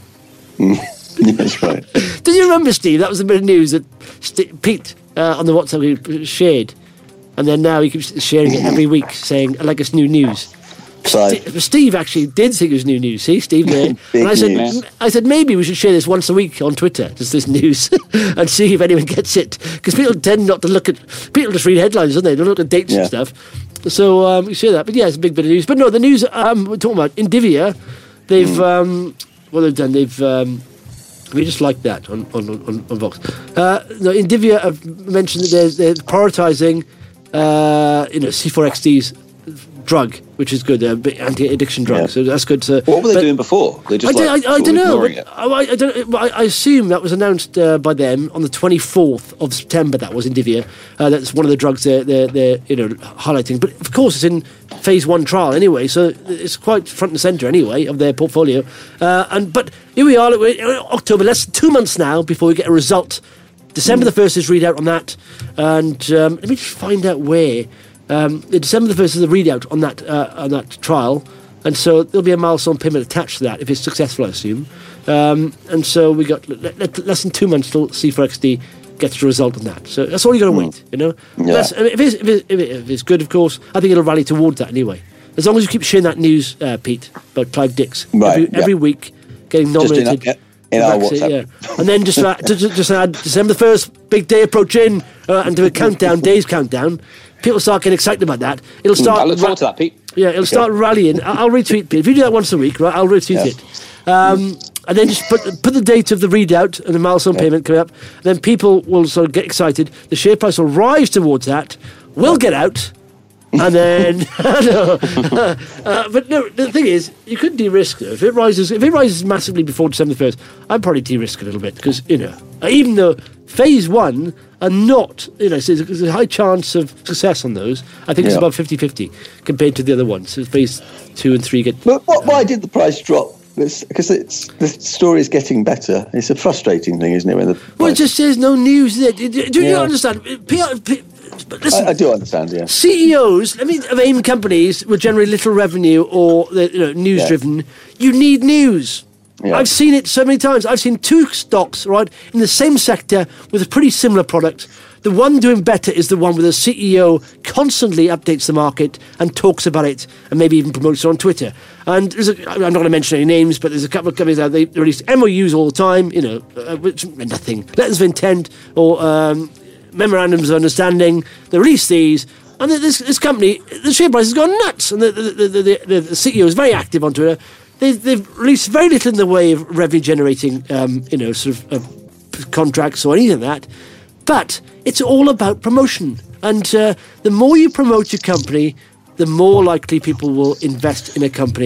Mm. That's right. Do you remember, Steve? That was a bit of news that St- Pete uh, on the WhatsApp shared, and then now he keeps sharing it every week, saying, "I like it's new news." St- Steve actually did think it was new news. See, Steve there. And I said, news. I said maybe we should share this once a week on Twitter, just this news, and see if anyone gets it. Because people tend not to look at. People just read headlines, don't they? They don't look at dates yeah. and stuff. So um, you share that. But yeah, it's a big bit of news. But no, the news um, we're talking about Indivia. They've mm. um, what they've done. They've um, we just like that on on on, on Vox. Uh, no, Indivia have mentioned that they're, they're prioritising, uh, you know, C four X D's drug, which is good, uh, anti-addiction drug. Yeah. So that's good. To, what were they but, doing before? They just I, like, did, I, I don't know. But, I, I, don't, I, I assume that was announced uh, by them on the twenty-fourth of September. That was Indivia. Uh, that's one of the drugs they're, they're, they're you know highlighting. But of course, it's in phase one trial anyway, so it's quite front and centre anyway of their portfolio. Uh, and but here we are, October, less than two months now before we get a result. December the first is readout on that, and um, let me just find out where. Um, December the first is the readout on that uh, on that trial, and so there'll be a milestone payment attached to that if it's successful, I assume. Um, and so we got l- l- less than two months till C four X D gets a result on that. So that's all you got to mm. wait, you know. Yeah. That's, I mean, if, it's, if, it's, if, it, if it's good, of course, I think it'll rally towards that anyway. As long as you keep sharing that news, uh, Pete, about Clive Dix right, every, yeah. every week, getting nominated. Just in, a, in our WhatsApp. Yeah. And then just uh, just, just add December the first, big day approaching, uh, and do a countdown, days countdown. People start getting excited about that. It'll start. I look forward to that, Pete. Yeah, it'll okay. start rallying. I'll retweet Pete. If you do that once a week, right? I'll retweet yeah. it. Um, and then just put put the date of the readout and the milestone yeah. payment coming up. Then people will sort of get excited. The share price will rise towards that. We'll get out. And then, no, uh, uh, but no. The thing is, you could de-risk though. If it rises, if it rises massively before December first, I'd probably de-risk a little bit because you know, even though phase one are not, you know, so there's a high chance of success on those. I think yeah. it's about fifty-fifty compared to the other ones. So phase two and three get. But what, why did the price drop? Because it's, the story is getting better. It's a frustrating thing, isn't it? When the well, it just says no news. Do, do, do yeah. you understand? P R, P, listen, I, I do understand. Yeah. C E Os, I mean, of AIM companies with generally little revenue or you know, news-driven. Yeah. You need news. Yeah. I've seen it so many times. I've seen two stocks, right, in the same sector with a pretty similar product. The one doing better is the one where the C E O constantly updates the market and talks about it and maybe even promotes it on Twitter. And there's a, I'm not going to mention any names, but there's a couple of companies out there, they release M O Us all the time, you know, uh, which nothing, letters of intent or um, memorandums of understanding. They release these. And this, this company, the share price has gone nuts. And the, the, the, the, the C E O is very active on Twitter. They've, they've released very little in the way of revenue-generating, um, you know, sort of uh, contracts or anything like that. But it's all about promotion. And uh, the more you promote your company, the more likely people will invest in a company.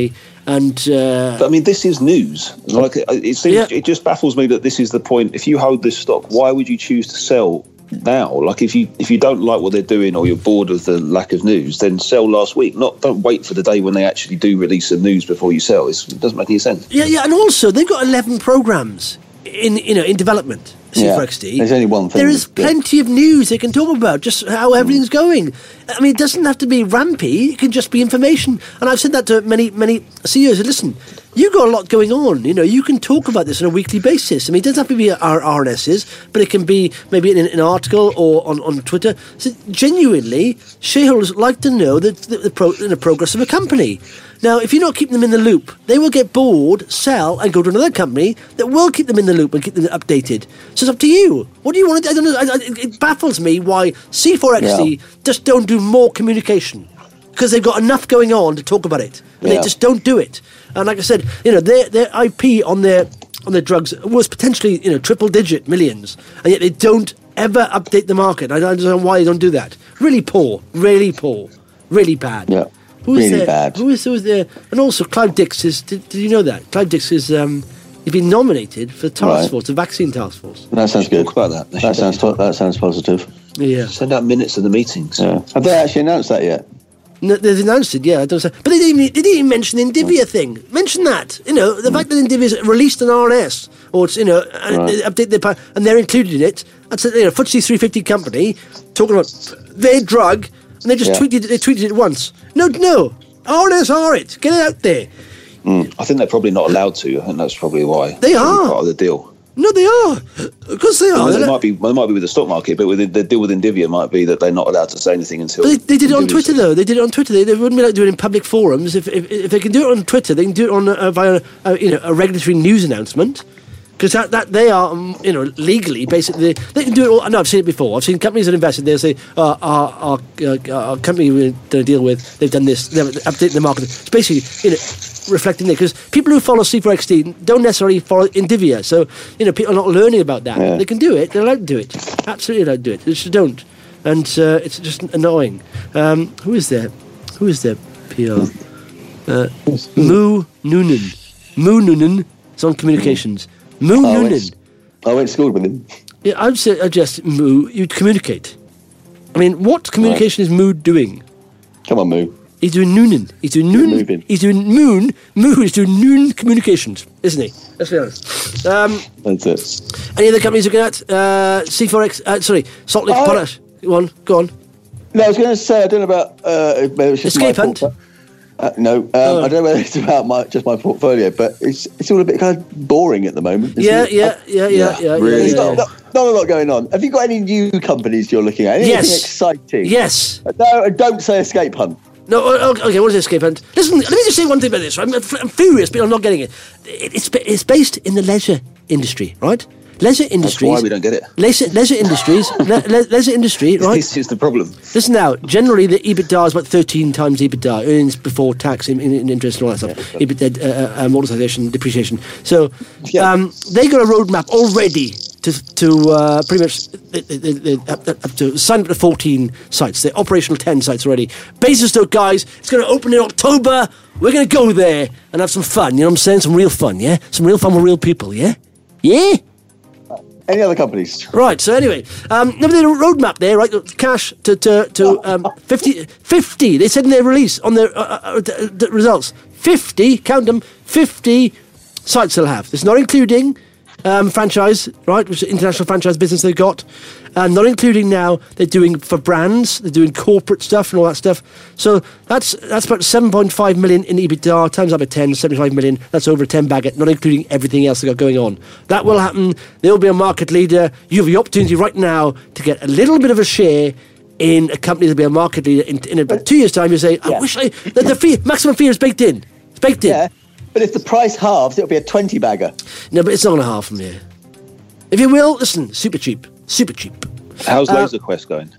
And uh, but I mean, this is news. Like it, it seems, Yeah. it just baffles me that this is the point. If you hold this stock, why would you choose to sell now? Like if you if you don't like what they're doing or you're bored of the lack of news, then sell last week. Not don't wait for the day when they actually do release some news before you sell. It's, it doesn't make any sense. yeah, yeah, and also they've got eleven programs in you know in development. C four X D. Yeah, there's only one thing. There is Yeah. plenty of news they can talk about, just how everything's going. I mean, it doesn't have to be rampy. It can just be information. And I've said that to many, many C E Os. Listen, you've got a lot going on. You know, you can talk about this on a weekly basis. I mean, it doesn't have to be our R N Ss, but it can be maybe in an article or on, on Twitter. So genuinely, shareholders like to know the, the, the, pro, the progress of a company. Now, if you're not keeping them in the loop, they will get bored, sell, and go to another company that will keep them in the loop and keep them updated. So it's up to you. What do you want to do? I don't know. I, I, it baffles me why C four X D Yeah. just don't do more communication, because they've got enough going on to talk about it, and Yeah. they just don't do it. And like I said, you know, their their I P on their on their drugs was potentially you know triple digit millions, and yet they don't ever update the market. I don't understand why they don't do that. Really poor. Really poor. Really bad. Yeah. Who is Really there? bad. Who is, who is there? And also, Clive Dix is. Did, did you know that Clive Dix is? Um, he's been nominated for the task Right. force, the vaccine task force. That sounds good. Talk about that. They That should sounds that sounds positive. Yeah. Send out minutes of the meetings. Yeah. Have they actually announced that yet? No, they've announced it, yeah. I don't say, but they didn't, even, they didn't even mention the Indivia thing. Mention that, you know, the fact that Indivia's released an R N S or it's, you know, and Right. they update their pa- and they're included in it. That's a you know, F T S E three fifty company talking about their drug, and they just Yeah. tweeted it. They tweeted it once. No, no, R N S are it. Get it out there. I think they're probably not allowed to. I think that's probably why. They It's probably are. part of the deal. No, they are. Of course they are. Well, They're it not- might be. Well, it might be with the stock market, but with the, the deal with Indivia might be that they're not allowed to say anything until. But they, they did it on Indivia's- Twitter, though. They did it on Twitter. They, they wouldn't be like doing it in public forums. If, if if they can do it on Twitter, they can do it on uh, via uh, you know a regulatory news announcement. Because that, that they are, um, you know, legally, basically, they can do it all. I know, I've seen it before. I've seen companies that invested, they'll say, uh, our, our, uh, our company we're going to deal with, they've done this, they've updated the market. It's basically, you know, reflecting there. Because people who follow C four X D don't necessarily follow Indivia. So, you know, people are not learning about that. Yeah. They can do it. They're allowed to do it. Absolutely allowed to do it. They just don't. And uh, it's just annoying. Um, who is there? Who is there? P R. Uh, Moo Noonan. Moo Noonan is on communications. Moo I Noonan. went, I went to school with him. Yeah, I would say, suggest Moo, you'd communicate. I mean, what communication is Moo doing? Come on, Moo. He's doing Noonan. He's doing Noon. moving. He's doing Moon. Moo is doing Noon communications, isn't he? Let's be honest. Um, That's it. any other companies looking at? Uh, C four X, uh, sorry, Salt Lake Oh. Potash. Go on, go on. No, I was going to say, I don't know about... Uh, maybe it's just Escape my Hunt? portfo- Uh, no, um, Oh. I don't know whether it's about my, just my portfolio, but it's it's all a bit kind of boring at the moment. isn't Yeah, it? yeah, yeah, yeah, yeah, really yeah, There's yeah, not, yeah. not, not a lot going on. Have you got any new companies you're looking at? Anything Yes. exciting? Yes. No, and don't say Escape Hunt. No, uh, okay, okay, what is Escape Hunt? Listen, let me just say one thing about this. Right? I'm, f- I'm furious, but I'm not getting it. It- It's, ba- it's based in the leisure industry, right? Leisure That's industries. why we don't get it. Leisure, leisure industries. le- le- leisure industry, right? This is the problem. Listen now, generally the EBITDA is about thirteen times EBITDA, earnings before tax, in, in, in interest and all that stuff. EBITDA, uh, uh, amortization, depreciation. So Yeah. um, they got a roadmap already to to uh, pretty much uh, uh, uh, up, up to sign up to fourteen sites. They're operational ten sites already. Basingstoke, guys, it's going to open in October. We're going to go there and have some fun. You know what I'm saying? Some real fun, yeah? Some real fun with real people, yeah? Yeah? Any other companies? Right, so anyway, um, now they had a roadmap there, right? Cash to, to, to um, fifty, fifty, they said in their release, on their uh, uh, d- d- results, fifty, count them, fifty sites they'll have. It's not including um, franchise, right, which is international franchise business they've got, and not including now, they're doing for brands, they're doing corporate stuff and all that stuff. So that's that's about seven point five million in EBITDA, times up by ten, seventy-five million, that's over a ten bagger, not including everything else they've got going on. That will happen, they'll be a market leader, you have the opportunity right now to get a little bit of a share in a company that'll be a market leader. In, in about two years' time, you say, I Yeah. wish I, the, the fee, maximum fee is baked in. It's baked in. Yeah. But if the price halves, it'll be a twenty bagger. No, but it's not going to half from here. If you will, listen, super cheap. Super cheap. How's Uh, Laser Quest going?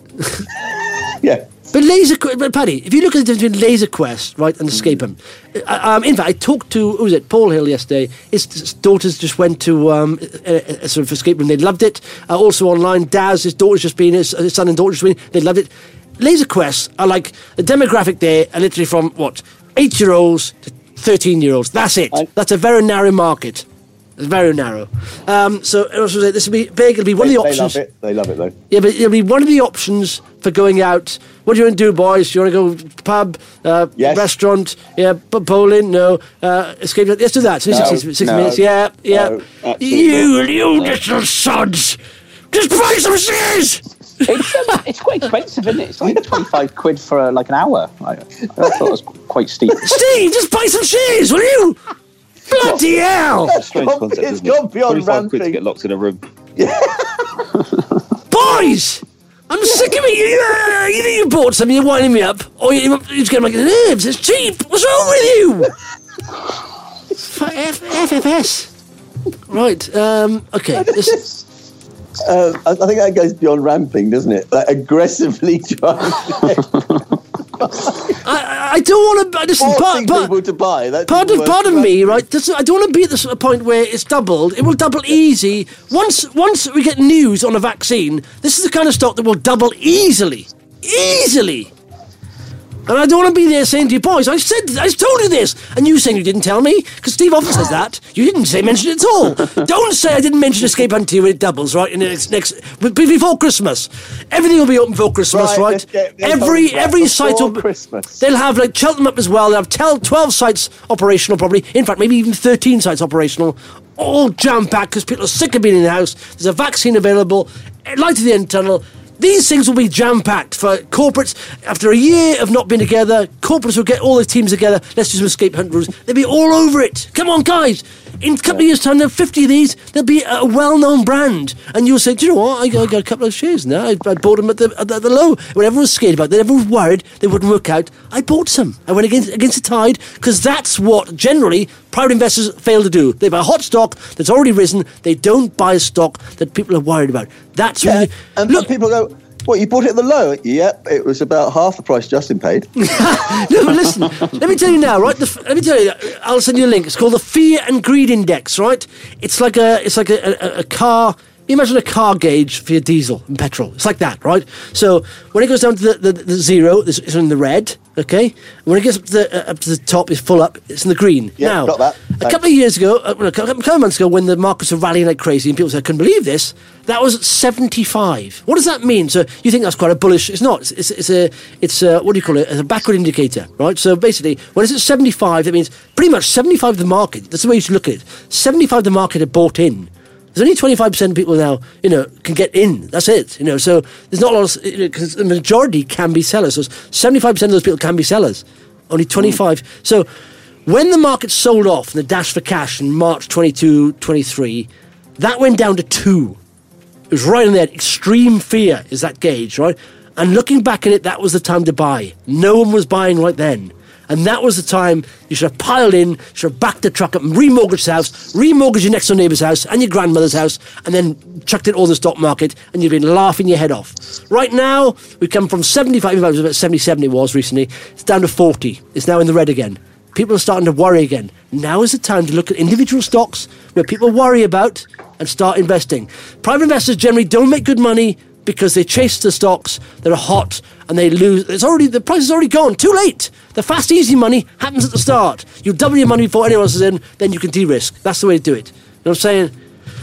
Yeah. But Laser Quest, but Paddy, if you look at the difference between Laser Quest, right, and Escape Him, uh, um, in fact, I talked to, who was it, Paul Hill yesterday. His, his daughters just went to um, a, a sort of Escape Room. They loved it. Uh, also online, Daz, his daughter's just been, his, his son and daughter just been, they loved it. Laser Quests are like, the demographic there are literally from, what, eight-year-olds to thirteen-year-olds. That's it. I, That's a very narrow market. It's very narrow. Um, so this will be big. It'll be one they, of the options. They love it. They love it, though. Yeah, but it'll be one of the options for going out. What do you want to do, boys? Do you want to go pub, uh, yes. restaurant, yeah, bowling? No. Uh, escape. Let's do that. So no, sixty, sixty no, minutes. Yeah, yeah. No, you, you little sods. Just buy some shares. It's, um, it's quite expensive, isn't it? It's like twenty-five quid for uh, like an hour. I, I thought it was quite steep. Steve, just buy some shares, will you? Bloody hell! It's strange concept, it's gone beyond twenty-five quid to get locked in a room. Yeah. Boys! I'm sick of it. You, either you bought something, you're winding me up, or you're just getting like the nerves. It's cheap. What's wrong with you? F- F F S. Right. Um, okay. This, Uh, I think that goes beyond ramping, doesn't it? Like aggressively trying to I, I don't want to listen. forcing Part, people to buy. That's part of part of me, right? Doesn't, I don't want to be at this point where it's doubled. It will double easy once once we get news on a vaccine. This is the kind of stock that will double easily, easily. And I don't want to be there saying to you, boys, I said, I told you this, and you saying you didn't tell me, because Steve often says that. You didn't say mention it at all. Don't say I didn't mention Escape Hunt to you when it doubles, right? In the next, next before Christmas, everything will be open before Christmas, right? right? Get, every every site will. Christmas. They'll have like Cheltenham up as well. They'll have twelve sites operational, probably. In fact, maybe even thirteen sites operational, all jam packed because people are sick of being in the house. There's a vaccine available. Light at the end tunnel. These things will be jam-packed for corporates. After a year of not being together, corporates will get all the teams together. Let's do some Escape Hunt rules. They'll be all over it. Come on, guys. In a couple of years' time, there are fifty of these. There'll be a well-known brand. And you'll say, do you know what? I got, I got a couple of shares now. I, I bought them at the, at the, at the low. When everyone was scared about it, everyone was worried they wouldn't work out. I bought some. I went against, against the tide because that's what, generally, private investors fail to do. They buy a hot stock that's already risen. They don't buy a stock that people are worried about. That's yeah, really... and look, people go, what, you bought it at the low? Yep, it was about half the price Justin paid. No, but listen, let me tell you now, right? The, let me tell you, I'll send you a link. It's called the Fear and Greed Index, right? It's like a, it's like a, a, a car. You imagine a car gauge for your diesel and petrol. It's like that, right? So when it goes down to the, the, the zero, it's, it's in the red, okay? When it gets up to the, uh, up to the top, it's full up, it's in the green. Yeah, now, got that. a couple of years ago, uh, a couple of months ago, when the markets were rallying like crazy and people said, I couldn't believe this, that was at seventy-five. What does that mean? So you think that's quite a bullish... It's not. It's, it's, it's a... It's a, what do you call it? It's a backward indicator, right? So basically, when it's at seventy-five, it means pretty much seventy-five of the market, that's the way you should look at it, seventy-five of the market are bought in. There's only twenty-five percent of people now, you know, can get in. That's it, you know. So there's not a lot of... Because the majority can be sellers. So seventy-five percent of those people can be sellers. Only twenty-five. Mm. So when the market sold off in the dash for cash in March twenty-two, twenty-three, that went down to two. It was right in there. Extreme fear is that gauge, right? And looking back at it, that was the time to buy. No one was buying right then. And that was the time you should have piled in, should have backed the truck up and remortgaged the house, remortgaged your next door neighbour's house and your grandmother's house, and then chucked it all in the stock market, and you've been laughing your head off. Right now, we've come from seventy-five, it was about seventy-seven it was recently, it's down to forty. It's now in the red again. People are starting to worry again. Now is the time to look at individual stocks where people worry about and start investing. Private investors generally don't make good money because they chase the stocks that are hot and they lose. It's already the price is already gone. Too late. The fast, easy money happens at the start. You double your money before anyone else is in, then you can de-risk. That's the way to do it. You know what I'm saying?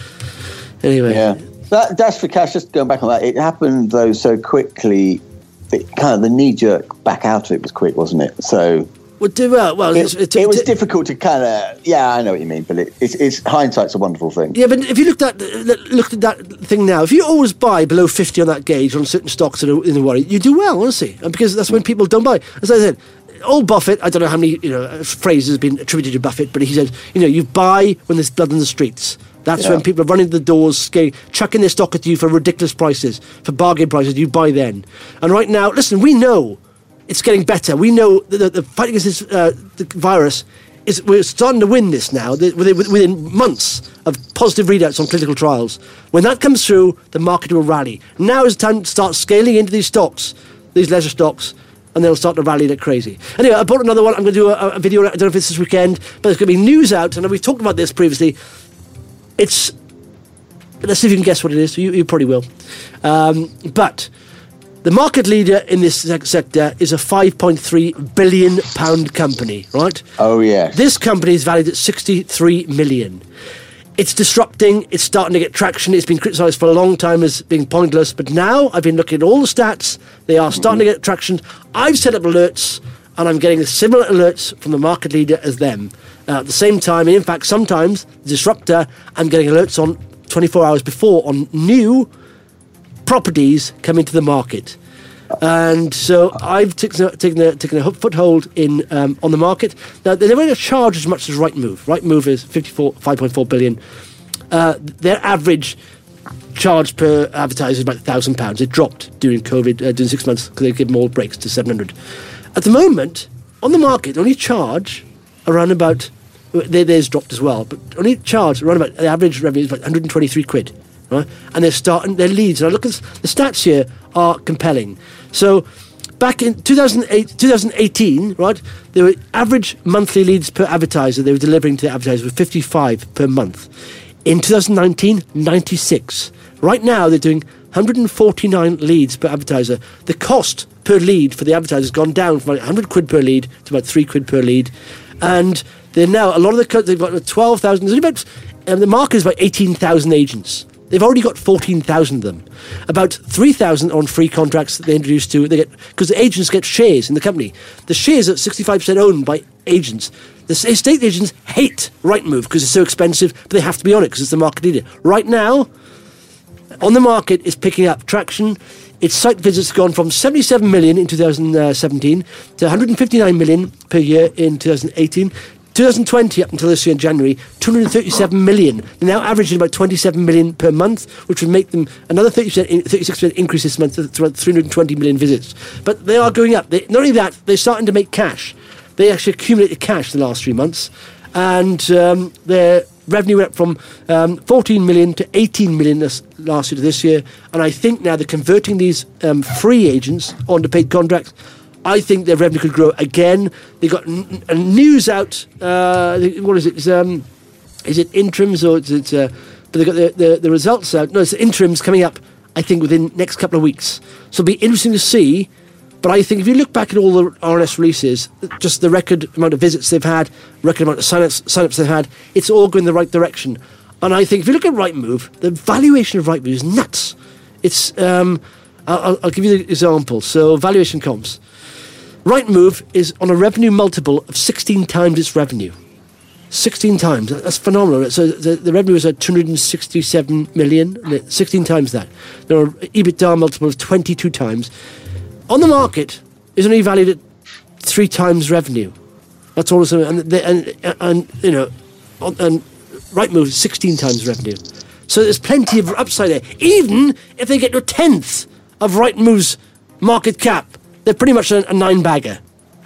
Anyway. Yeah. That dash for cash, just going back on that, it happened though so quickly. It kind of the knee jerk back out of it was quick, wasn't it? So. Well, do well. well it, it's, it's, it was it's, difficult to kind of. Yeah, I know what you mean, but it, it's, it's hindsight's a wonderful thing. Yeah, but if you looked at looked at that thing now, if you always buy below fifty on that gauge on certain stocks that are in the worry, you do well, honestly, and because that's when people don't buy. As I said, old Buffett. I don't know how many you know phrases have been attributed to Buffett, but he said, you know, you buy when there's blood in the streets. That's yeah. when people are running to the doors, scared, chucking their stock at you for ridiculous prices, for bargain prices. You buy then, and right now, listen, we know. It's getting better. We know that the, the fight against this uh, the virus is. We're starting to win this now. Within, within months of positive readouts on clinical trials, when that comes through, the market will rally. Now is the time to start scaling into these stocks, these leisure stocks, and they'll start to rally like crazy. Anyway, I bought another one. I'm going to do a, a video. I don't know if it's this weekend, but there's going to be news out, and we've talked about this previously. It's. Let's see if you can guess what it is. You, you probably will, um, but. The market leader in this sec- sector is a five point three billion pound company, right? Oh, yes. This company is valued at sixty-three million. It's disrupting, it's starting to get traction. It's been criticised for a long time as being pointless, but now I've been looking at all the stats. They are starting mm-hmm. to get traction. I've set up alerts, and I'm getting similar alerts from the market leader as them. Uh, at the same time, and in fact, sometimes the disruptor, I'm getting alerts on twenty-four hours before on new properties coming to the market. And so I've taken a, taken a, taken a foothold in um, on the market. Now, they're never going to charge as much as Rightmove. Rightmove is fifty-four, five point four billion. Uh, their average charge per advertiser is about one thousand pounds. It dropped during COVID, uh, during six months, because they give them all breaks to seven hundred. At the moment, on the market, they only charge around about, they, theirs dropped as well, but only charge around about, the average revenue is about one hundred twenty-three quid. Right? And they're starting their leads. And I look at the stats here are compelling. So back in two thousand eight, twenty eighteen, right, there were average monthly leads per advertiser they were delivering to the advertisers were fifty-five per month. In two thousand nineteen, ninety-six. Right now they're doing one hundred forty-nine leads per advertiser. The cost per lead for the advertiser has gone down from about one hundred quid per lead to about three quid per lead. And they're now, a lot of the, they've got twelve thousand, there's about, um, the market is about eighteen thousand agents. They've already got fourteen thousand of them. About three thousand on free contracts that they introduced to, they get, because the agents get shares in the company. The shares are sixty-five percent owned by agents. The estate agents hate Rightmove because it's so expensive, but they have to be on it because it's the market leader. Right now, on the market, it's picking up traction. Its site visits have gone from seventy-seven million in two thousand seventeen to one hundred fifty-nine million per year in two thousand eighteen. twenty twenty up until this year in January, two hundred thirty-seven million. They're now averaging about twenty-seven million per month, which would make them another thirty percent, thirty-six percent increase this month to about three hundred twenty million visits. But they are going up. They, not only that, they're starting to make cash. They actually accumulated cash the last three months, and um, their revenue went up from um, fourteen million to eighteen million this last year to this year. And I think now they're converting these um, free agents onto paid contracts. I think their revenue could grow again. They got n- n- news out. Uh, what is it? It's, um, is it interims or is it? Uh, but they got the, the the results out. No, it's interims coming up. I think within the next couple of weeks. So it'll be interesting to see. But I think if you look back at all the R N S releases, just the record amount of visits they've had, record amount of sign-ups, sign-ups they've had, it's all going in the right direction. And I think if you look at Rightmove, the valuation of Rightmove is nuts. It's. Um, I'll, I'll give you the example. So valuation comps. Rightmove is on a revenue multiple of sixteen times its revenue. sixteen times. That's phenomenal. So the, the revenue is at two hundred sixty-seven million, sixteen times that. There are EBITDA multiple of twenty-two times. On the market, is only valued at three times revenue. That's all. And, and, and, and you know, and Rightmove is sixteen times revenue. So there's plenty of upside there. Even if they get to a tenth of Rightmove's market cap, they're pretty much a, a nine-bagger.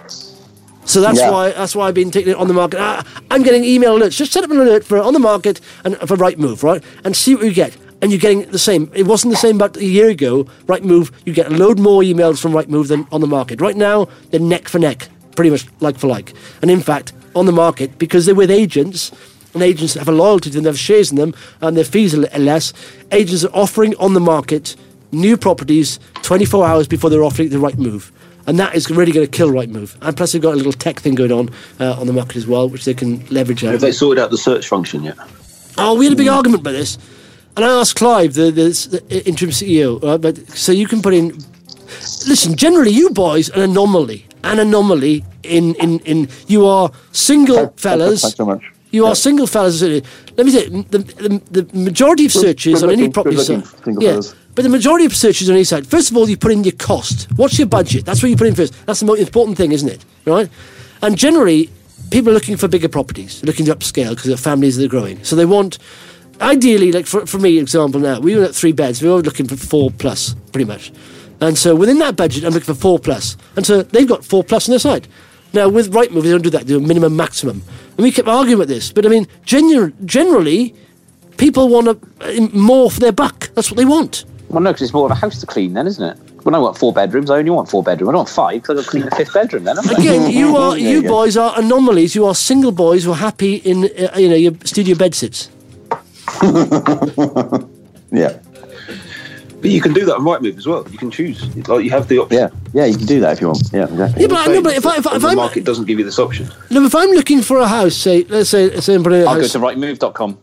So that's yeah. why that's why I've been taking it on the market. I, I'm getting email alerts. Just set up an alert for on the market and for Rightmove, right? And see what you get. And you're getting the same. It wasn't the same about a year ago. Rightmove, you get a load more emails from Rightmove than on the market. Right now, they're neck for neck, pretty much like for like. And in fact, on the market, because they're with agents, and agents have a loyalty to them, they have shares in them, and their fees are less, agents are offering on the market new properties twenty-four hours before they're offering the Rightmove. And that is really going to kill Rightmove. And plus they've got a little tech thing going on uh, on the market as well, which they can leverage out. Have they sorted out the search function yet? Oh, we had a big mm. argument about this. And I asked Clive, the, the, the interim C E O, uh, but so you can put in... Listen, generally you boys are an anomaly. An anomaly in... in, in you are single fellas... Thanks so much. You are single fellas. Let me say, the, the, the majority of searches good on looking, any property site... Yeah, fellas. But the majority of searches on any site, first of all, you put in your cost. What's your budget? That's what you put in first. That's the most important thing, isn't it? Right? And generally, people are looking for bigger properties, looking to upscale because their families are growing. So they want... Ideally, like for, for me, example now, we were at three beds. We were looking for four plus, pretty much. And so within that budget, I'm looking for four plus. And so they've got four plus on their side. Now, with Rightmove, they don't do that. They do a minimum, maximum. And we kept arguing about this. But, I mean, genu- generally, people want a, more for their buck. That's what they want. Well, no, because it's more of a house to clean then, isn't it? When I want four bedrooms, I only want four bedrooms. I don't want five because I've got to clean the fifth bedroom then, haven't I? Again, you are you boys are anomalies. You are single boys who are happy in uh, you know your studio bed sits. Yeah. But you can do that on Rightmove as well. You can choose. Like you have the option. Yeah, yeah, you can do that if you want. Yeah, exactly. Yeah, but, no, but if, I, if, I, if the I'm market doesn't give you this option. no, if I'm looking for a house, say let's say let's say I'm putting a I'll house. go to rightmove dot com.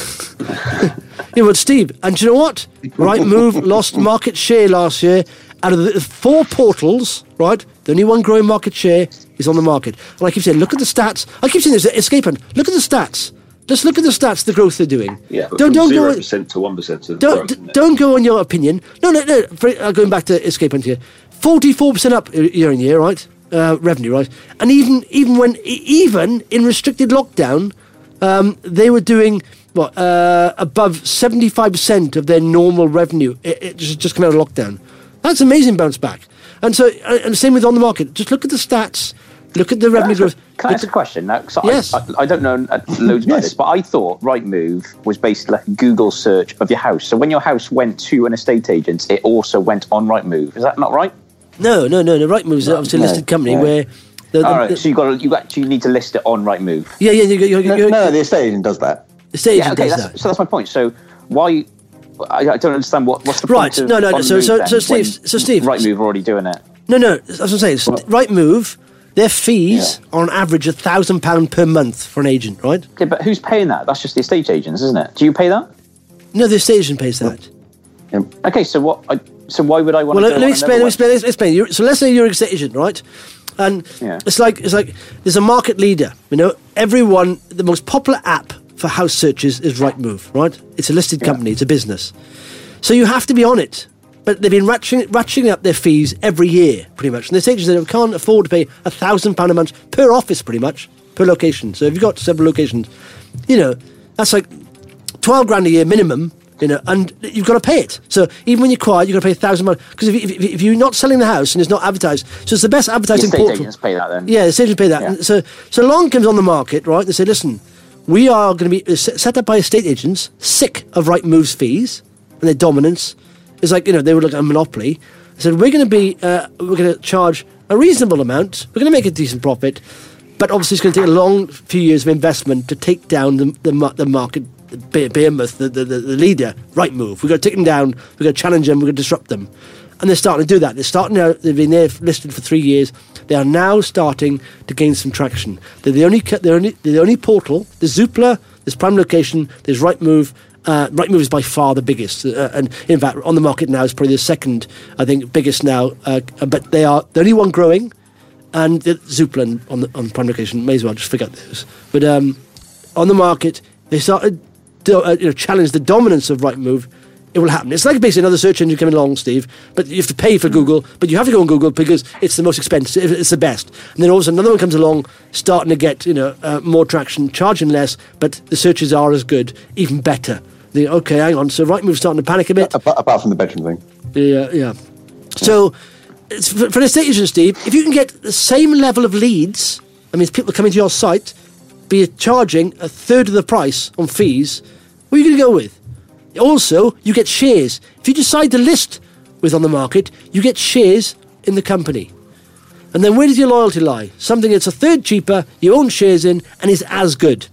Yeah, but Steve, and do you know what? Rightmove lost market share last year. Out of the four portals, right, the only one growing market share is on the market. And I keep saying, look at the stats. I keep saying this, Escape Hunt, look at the stats. Just look at the stats, the growth they're doing. Yeah, but don't, from don't zero go. percent to one percent. To Don't growth, don't go on your opinion. No, no, no. For, uh, going back to Escape Hunt here, forty-four percent up year on year, right? Uh, revenue, right? And even even when even in restricted lockdown, um, they were doing what uh, above seventy-five percent of their normal revenue. It, it just just come out of lockdown. That's amazing bounce back. And so, uh, and the same with on the market. Just look at the stats. Look at the revenue Can I ask, growth. can I ask a question now? 'Cause I, Yes. I, I don't know uh, loads about Yes. this, but I thought Rightmove was basically like a Google search of your house. So when your house went to an estate agent, it also went on Rightmove. Is that not right? No, no, no, no. Rightmove is obviously a no, listed company no. where. The, the, All right. the- So you got you actually need to list it on Rightmove. yeah, yeah, you, you, you, No, you, no, the estate agent does that. the estate Yeah. agent Okay. does That's, that. so that's my point. So why? I, I don't understand what what's the Right, point of no, no, no, on so- Move so- then so Steve- when so Steve- Rightmove are already doing it. No, no, that's what I'm saying. Rightmove, their fees are on average a thousand pound per month for an agent, right? Okay, but who's paying that? That's just the estate agents, isn't it? Do you pay that? No, the estate agent pays that. Okay. So what? I, so why would I want Well, to? let, let me explain. Let me explain. Let me explain. You're, so let's say you're an estate agent, right? And Yeah. it's like it's like there's a market leader. You know, everyone. The most popular app for house searches is Rightmove, right? It's a listed company. It's a business. So you have to be on it. But they've been ratcheting, ratcheting up their fees every year, pretty much. And the estate agents they can't afford to pay a thousand pound a month per office, pretty much per location. So if you've got several locations, you know, that's like twelve grand a year minimum. You know, and you've got to pay it. So even when you're quiet, you've got to pay a thousand pounds. Because if, if, if you're not selling the house and it's not advertised, so it's the best advertising estate portal. agents pay that then. Yeah, the estate agents pay that. Yeah. And so so long comes on the market, right? They say, listen, we are going to be set set up by estate agents, sick of Rightmove's fees and their dominance. It's like, you know, they were like a monopoly. They said, we're going to be, uh, we're going to charge a reasonable amount. We're going to make a decent profit, but obviously it's going to take a long few years of investment to take down the the, ma- the market. Be- Behemoth, the, the, the the leader, Rightmove. We've got to take them down, we've got to challenge them, we've got to disrupt them. And they're starting to do that. They're starting now, they've been there listed for three years. They are now starting to gain some traction. They're the only, they're only, they're the only portal. There's Zoopla, there's Prime Location, there's Rightmove. Uh, Rightmove is by far the biggest. Uh, and in fact, on the market now is probably the second, I think, biggest now. Uh, but they are the only one growing. And the Zoopla on, the, on Prime Location, may as well just forget those. But um, on the market, they started to uh, you know, challenge the dominance of Rightmove. It will happen. It's like basically another search engine coming along, Steve, but you have to pay for Google, but you have to go on Google because it's the most expensive, it's the best. And then all of a sudden another one comes along, starting to get, you know, uh, more traction, charging less, but the searches are as good, even better. They, okay, hang on, so Rightmove's starting to panic a bit. Apart, apart from the bedroom thing. Yeah, yeah. So, it's for, for an estate agent, Steve, if you can get the same level of leads, I mean, people coming to your site, be charging a third of the price on fees, what are you going to go with? Also, you get shares. If you decide to list with on the market, you get shares in the company. And then where does your loyalty lie? Something that's a third cheaper, you own shares in, and is as good.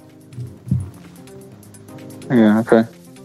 Yeah. Okay.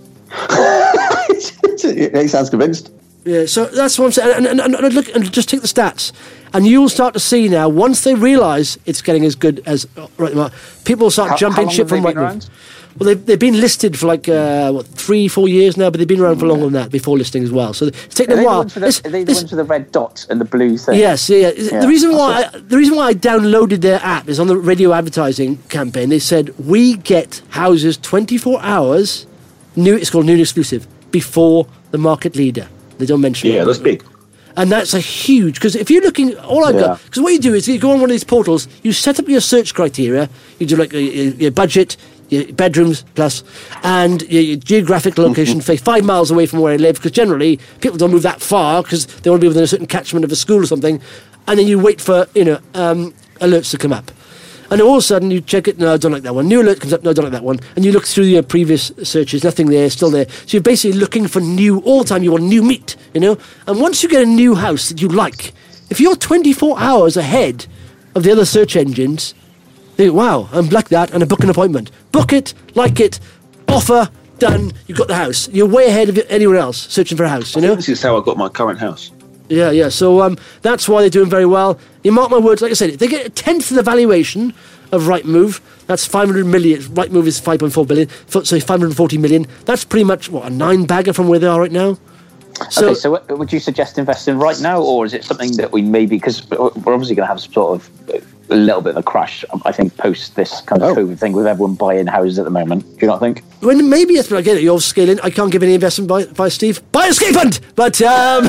He sounds convinced. Yeah, so that's what I'm saying. And, and, and, look, and just take the stats, and you'll start to see now. Once they realise it's getting as good as uh, right, people will start How- jumping how long ship have from they been Rightmove. around? Well, they've, they've been listed for like uh, what three, four years now, but they've been around for longer than that before listing as well. So it's taken Are a they, the while. ones with the, This- are they the this- ones with the red dot and the blue thing? Yes, yeah. yeah. Yeah, the reason that's why I, the reason why I downloaded their app is on the radio advertising campaign. They said we get houses twenty-four hours. New, it's called new and exclusive before the market leader. They don't mention. Yeah, it. that's big. And that's a huge, because if you're looking, all I've Yeah. got, because what you do is you go on one of these portals, you set up your search criteria, you do like your, your your budget, your bedrooms plus, and your, your geographic location, say five miles away from where I live, because generally people don't move that far because they want to be within a certain catchment of a school or something, and then you wait for, you know, um, alerts to come up. And all of a sudden you check it, no, I don't like that one. New alert comes up, no, I don't like that one. And you look through your previous searches, nothing there, still there. So you're basically looking for new, all the time you want new meat, you know? And once you get a new house that you like, if you're twenty-four hours ahead of the other search engines, you think, wow, I'm like that, and I book an appointment. Book it, like it, offer, done. You've got the house. You're way ahead of anyone else searching for a house, you know? This is how I got my current house. Yeah, yeah. So um, that's why they're doing very well. You mark my words, like I said, if they get a tenth of the valuation of Rightmove, that's five hundred million. Rightmove is five point four billion, so five hundred forty million. That's pretty much, what, a nine-bagger from where they are right now? So, okay, so what, would you suggest investing right now, or is it something that we maybe, because we're obviously going to have sort of a little bit of a crash, I think, post this kind of oh. COVID thing with everyone buying houses at the moment. Do you not think? Well, maybe yes, but I get it. You're scaling. I can't give any investment by, by Steve. Buy a ski fund! But, um,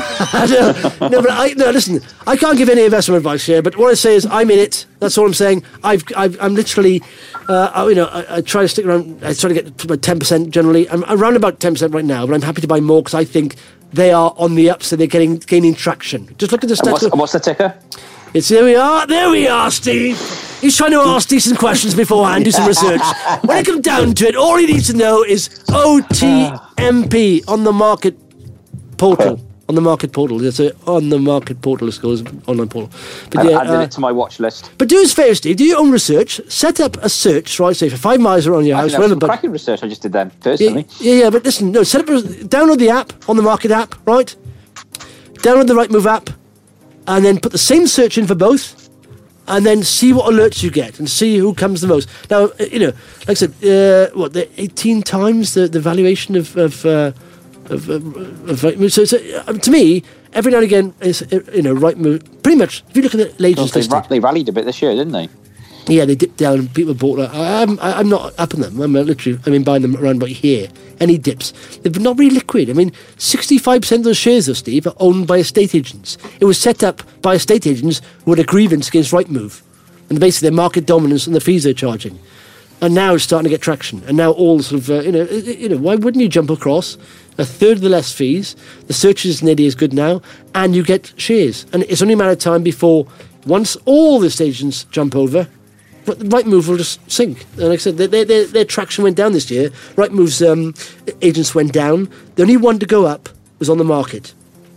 no, no, but I, no, listen, I can't give any investment advice here, but what I say is I'm in it. That's all I'm saying. I've, I've, I'm literally, uh, you know, I, I try to stick around, I try to get to about ten percent generally. I'm around about ten percent right now, but I'm happy to buy more because I think they are on the up, so they're getting gaining traction. Just look at the stats. What's, what's the ticker? It's there we are, there we are, Steve. He's trying to ask decent questions beforehand, do some research. When it comes down to it, all he needs to know is O T M P on the market portal. On the market portal. It's a on the market portal, it's called, it's an online portal. But I've yeah, added uh, it to my watch list. But do us a favour, Steve, do your own research, set up a search, right, say for five miles around your I house. think that's some but cracking research I just did then, personally. Yeah, yeah, yeah, but listen, no, set up, a, download the app, on the market app, right? Download the Rightmove app, and then put the same search in for both, and then see what alerts you get and see who comes the most. Now, uh, you know, like I said, uh, what, the eighteen times the, the valuation of of, uh, of, uh, of Rightmove. So, so uh, to me, every now and again, is uh, you know, Rightmove. Pretty much, if you look at the latest, well, they, ra- they rallied a bit this year, didn't they? Yeah, they dipped down and people bought. Like, I, I'm I'm not up on them. I'm uh, literally, I mean, buying them around about here. Any dips, they've not really liquid. I mean, sixty-five percent of those shares, though, Steve, are owned by estate agents. It was set up by estate agents who had a grievance against Rightmove, and basically their market dominance and the fees they're charging. And now it's starting to get traction. And now all sort of, uh, you know, you know, why wouldn't you jump across? A third of the less fees, the search is nearly as good now, and you get shares. And it's only a matter of time before, once all the estate agents jump over, but the Rightmove will just sink. And like I said, their, their, their traction went down this year. Rightmove's um, agents went down. The only one to go up was on the market.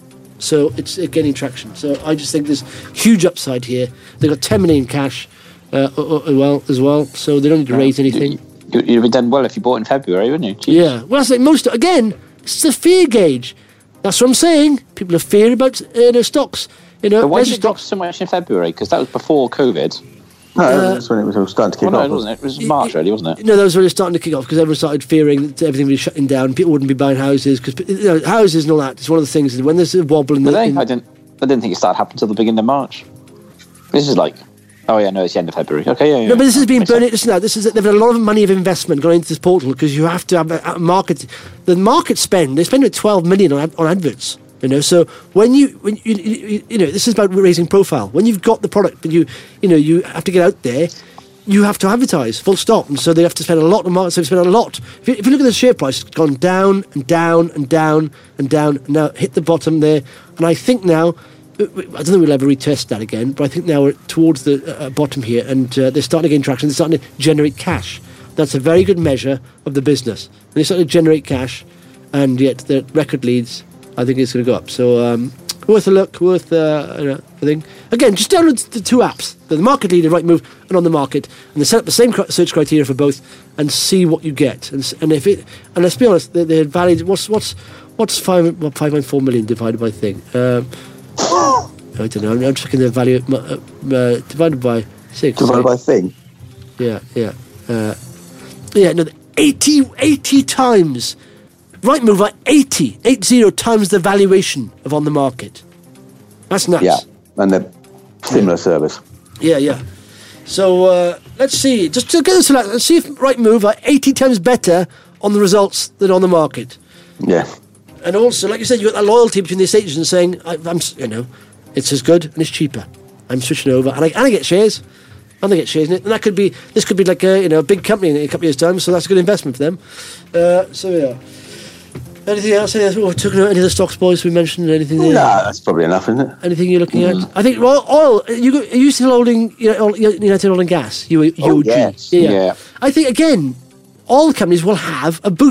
So it's uh, getting traction. So I just think there's huge upside here. They've got ten million cash uh, uh, well, as well, so they don't need to raise anything. You, you'd have done well if you bought in February, wouldn't you? Jeez. Yeah. Well, I think most, again, it's the fear gauge. That's what I'm saying. People are fearing about uh, their stocks. You know, but why did you drop so much in February? Because that was before COVID. No, Uh, that's when it was all starting to kick Well, off. no, it wasn't. It was March, really, wasn't it? No, that was really starting to kick off because everyone started fearing that everything would be shutting down. People wouldn't be buying houses because, you know, houses and all that. It's one of the things when there's a wobble in the. Did they? in- I didn't. I didn't think it started happening until the beginning of March. This is like, oh yeah, no, it's the end of February. Okay, yeah, yeah. No, but this has been Makes burning. sense. Listen, now this is they've had a lot of money of investment going into this portal because you have to have a, a market. The market spend they spend about twelve million on ad- on adverts. You know, so when you when you, you you know this is about raising profile. When you've got the product, and you you know you have to get out there. You have to advertise, full stop, and so they have to spend a lot on marketing. So they spend a lot. If you, if you look at the share price, it's gone down and down and down and down. And now hit the bottom there, and I think now, I don't think we'll ever retest that again. But I think now we're towards the uh, bottom here, and uh, they're starting to gain traction. They're starting to generate cash. That's a very good measure of the business. And they're starting to generate cash, and yet the record leads. I think it's going to go up. So um, worth a look. Worth uh, you know, I think again, just download the two apps. The market leader, Rightmove, and on the market, and they set up the same search criteria for both, and see what you get. And and if it, and let's be honest, they're, they're valid. What's what's what's five what five point four million divided by thing? Um, I don't know. I'm, I'm checking the value uh, uh, divided by six. Divided by thing. Yeah, yeah, uh, yeah. No, eighty, eighty times. Rightmove like eighty, eight zero times the valuation of on the market. That's nuts. Yeah, and they're similar service. Yeah, yeah. So uh, let's see. Just to get us to that, let's see if Rightmove are eighty times better on the results than on the market. Yeah. And also, like you said, you got that loyalty between the estate agents saying, I, "I'm, you know, it's as good and it's cheaper. I'm switching over, and I, and I get shares, and I get shares in it. And that could be, this could be like a, you know, a big company in a couple of years' time. So that's a good investment for them. Uh, so yeah. Anything else? Any, oh, talking about any of the stocks, boys? We mentioned anything there? No, that's probably enough, isn't it? Anything you're looking Mm. at? I think well, oil. You are you still holding you know, United Oil and Gas? You, Oh, yes. Yeah, yeah. Yeah. I think again, all companies will have a boost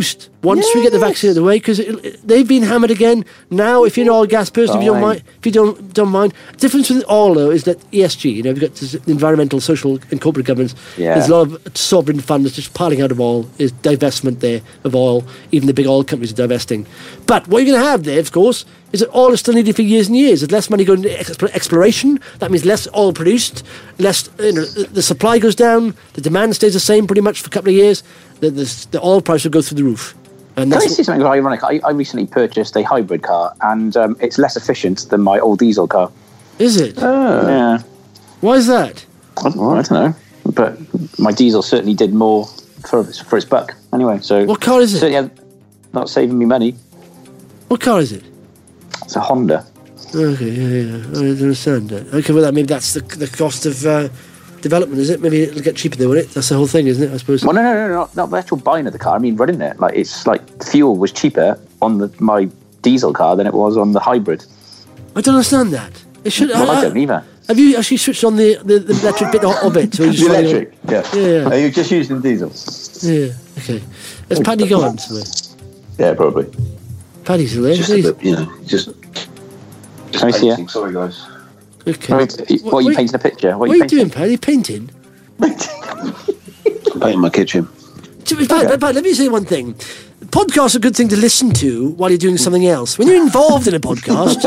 once we get the vaccine out of the way, because they've been hammered again. Now, if you're an oil gas person, if you don't mind, if you don't don't mind, the difference with oil though is that E S G, you know, we've got this environmental, social, and corporate governance. Yeah. There's a lot of sovereign funds just piling out of oil. There's divestment there of oil. Even the big oil companies are divesting. But what you're going to have there, of course, is that oil is still needed for years and years. There's less money going into exp- exploration. That means less oil produced. Less, you know, the supply goes down. The demand stays the same pretty much for a couple of years. The, the, the oil price will go through the roof. And Can I that's say something ironic? I, I recently purchased a hybrid car, and um, it's less efficient than my old diesel car. is it? Yeah. Why is that? I don't, I don't know. But my diesel certainly did more for, for its buck. Anyway, so... What car is it? Certainly not saving me money. What car is it? It's a Honda. Okay, yeah, yeah. I don't understand that. Okay, well, that, maybe that's the the cost of uh, development, is it? Maybe it'll get cheaper there, won't it? That's the whole thing, isn't it? I suppose. Well, no, no, no, no, not, not the actual buying of the car. I mean, running it. Like, it's like the fuel was cheaper on the, my diesel car than it was on the hybrid. I don't understand that. It should. Well, I don't either. Have you actually switched on the, the, the electric bit of it? So The electric, yeah. Yeah, yeah. Are you just using diesel? Yeah. Okay. Has Paddy gone somewhere? Yeah, probably. Paddy's still there. Just Please. a bit, you know, just. just Can I see painting. Sorry, guys. Okay. What, what, are you painting a picture? What are you doing, Paddy? Painting? I'm painting my kitchen. Pat, Pat, Pat, let me say one thing. Podcasts are a good thing to listen to while you're doing something else. When you're involved in a podcast,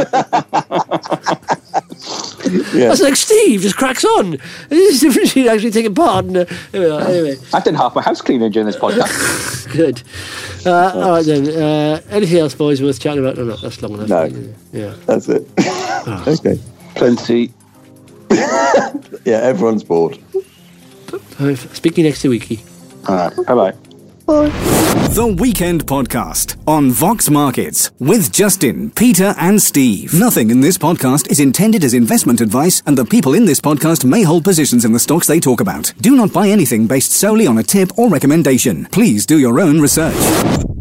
Yeah. that's like Steve just cracks on. It's different. She'd actually take a part. And, uh, anyway, anyway, I've done half my house cleaning during this podcast. good. Uh, all right then. Uh, anything else, boys, worth chatting about? No, no, that's long enough. No. Yeah. That's it. Okay. Plenty. Yeah, everyone's bored. Speak to you next weeky. All right. Bye-bye. The Weekend Podcast on Vox Markets with Justin, Peter and Steve. Nothing in this podcast is intended as investment advice, and the people in this podcast may hold positions in the stocks they talk about. Do not buy anything based solely on a tip or recommendation. Please do your own research.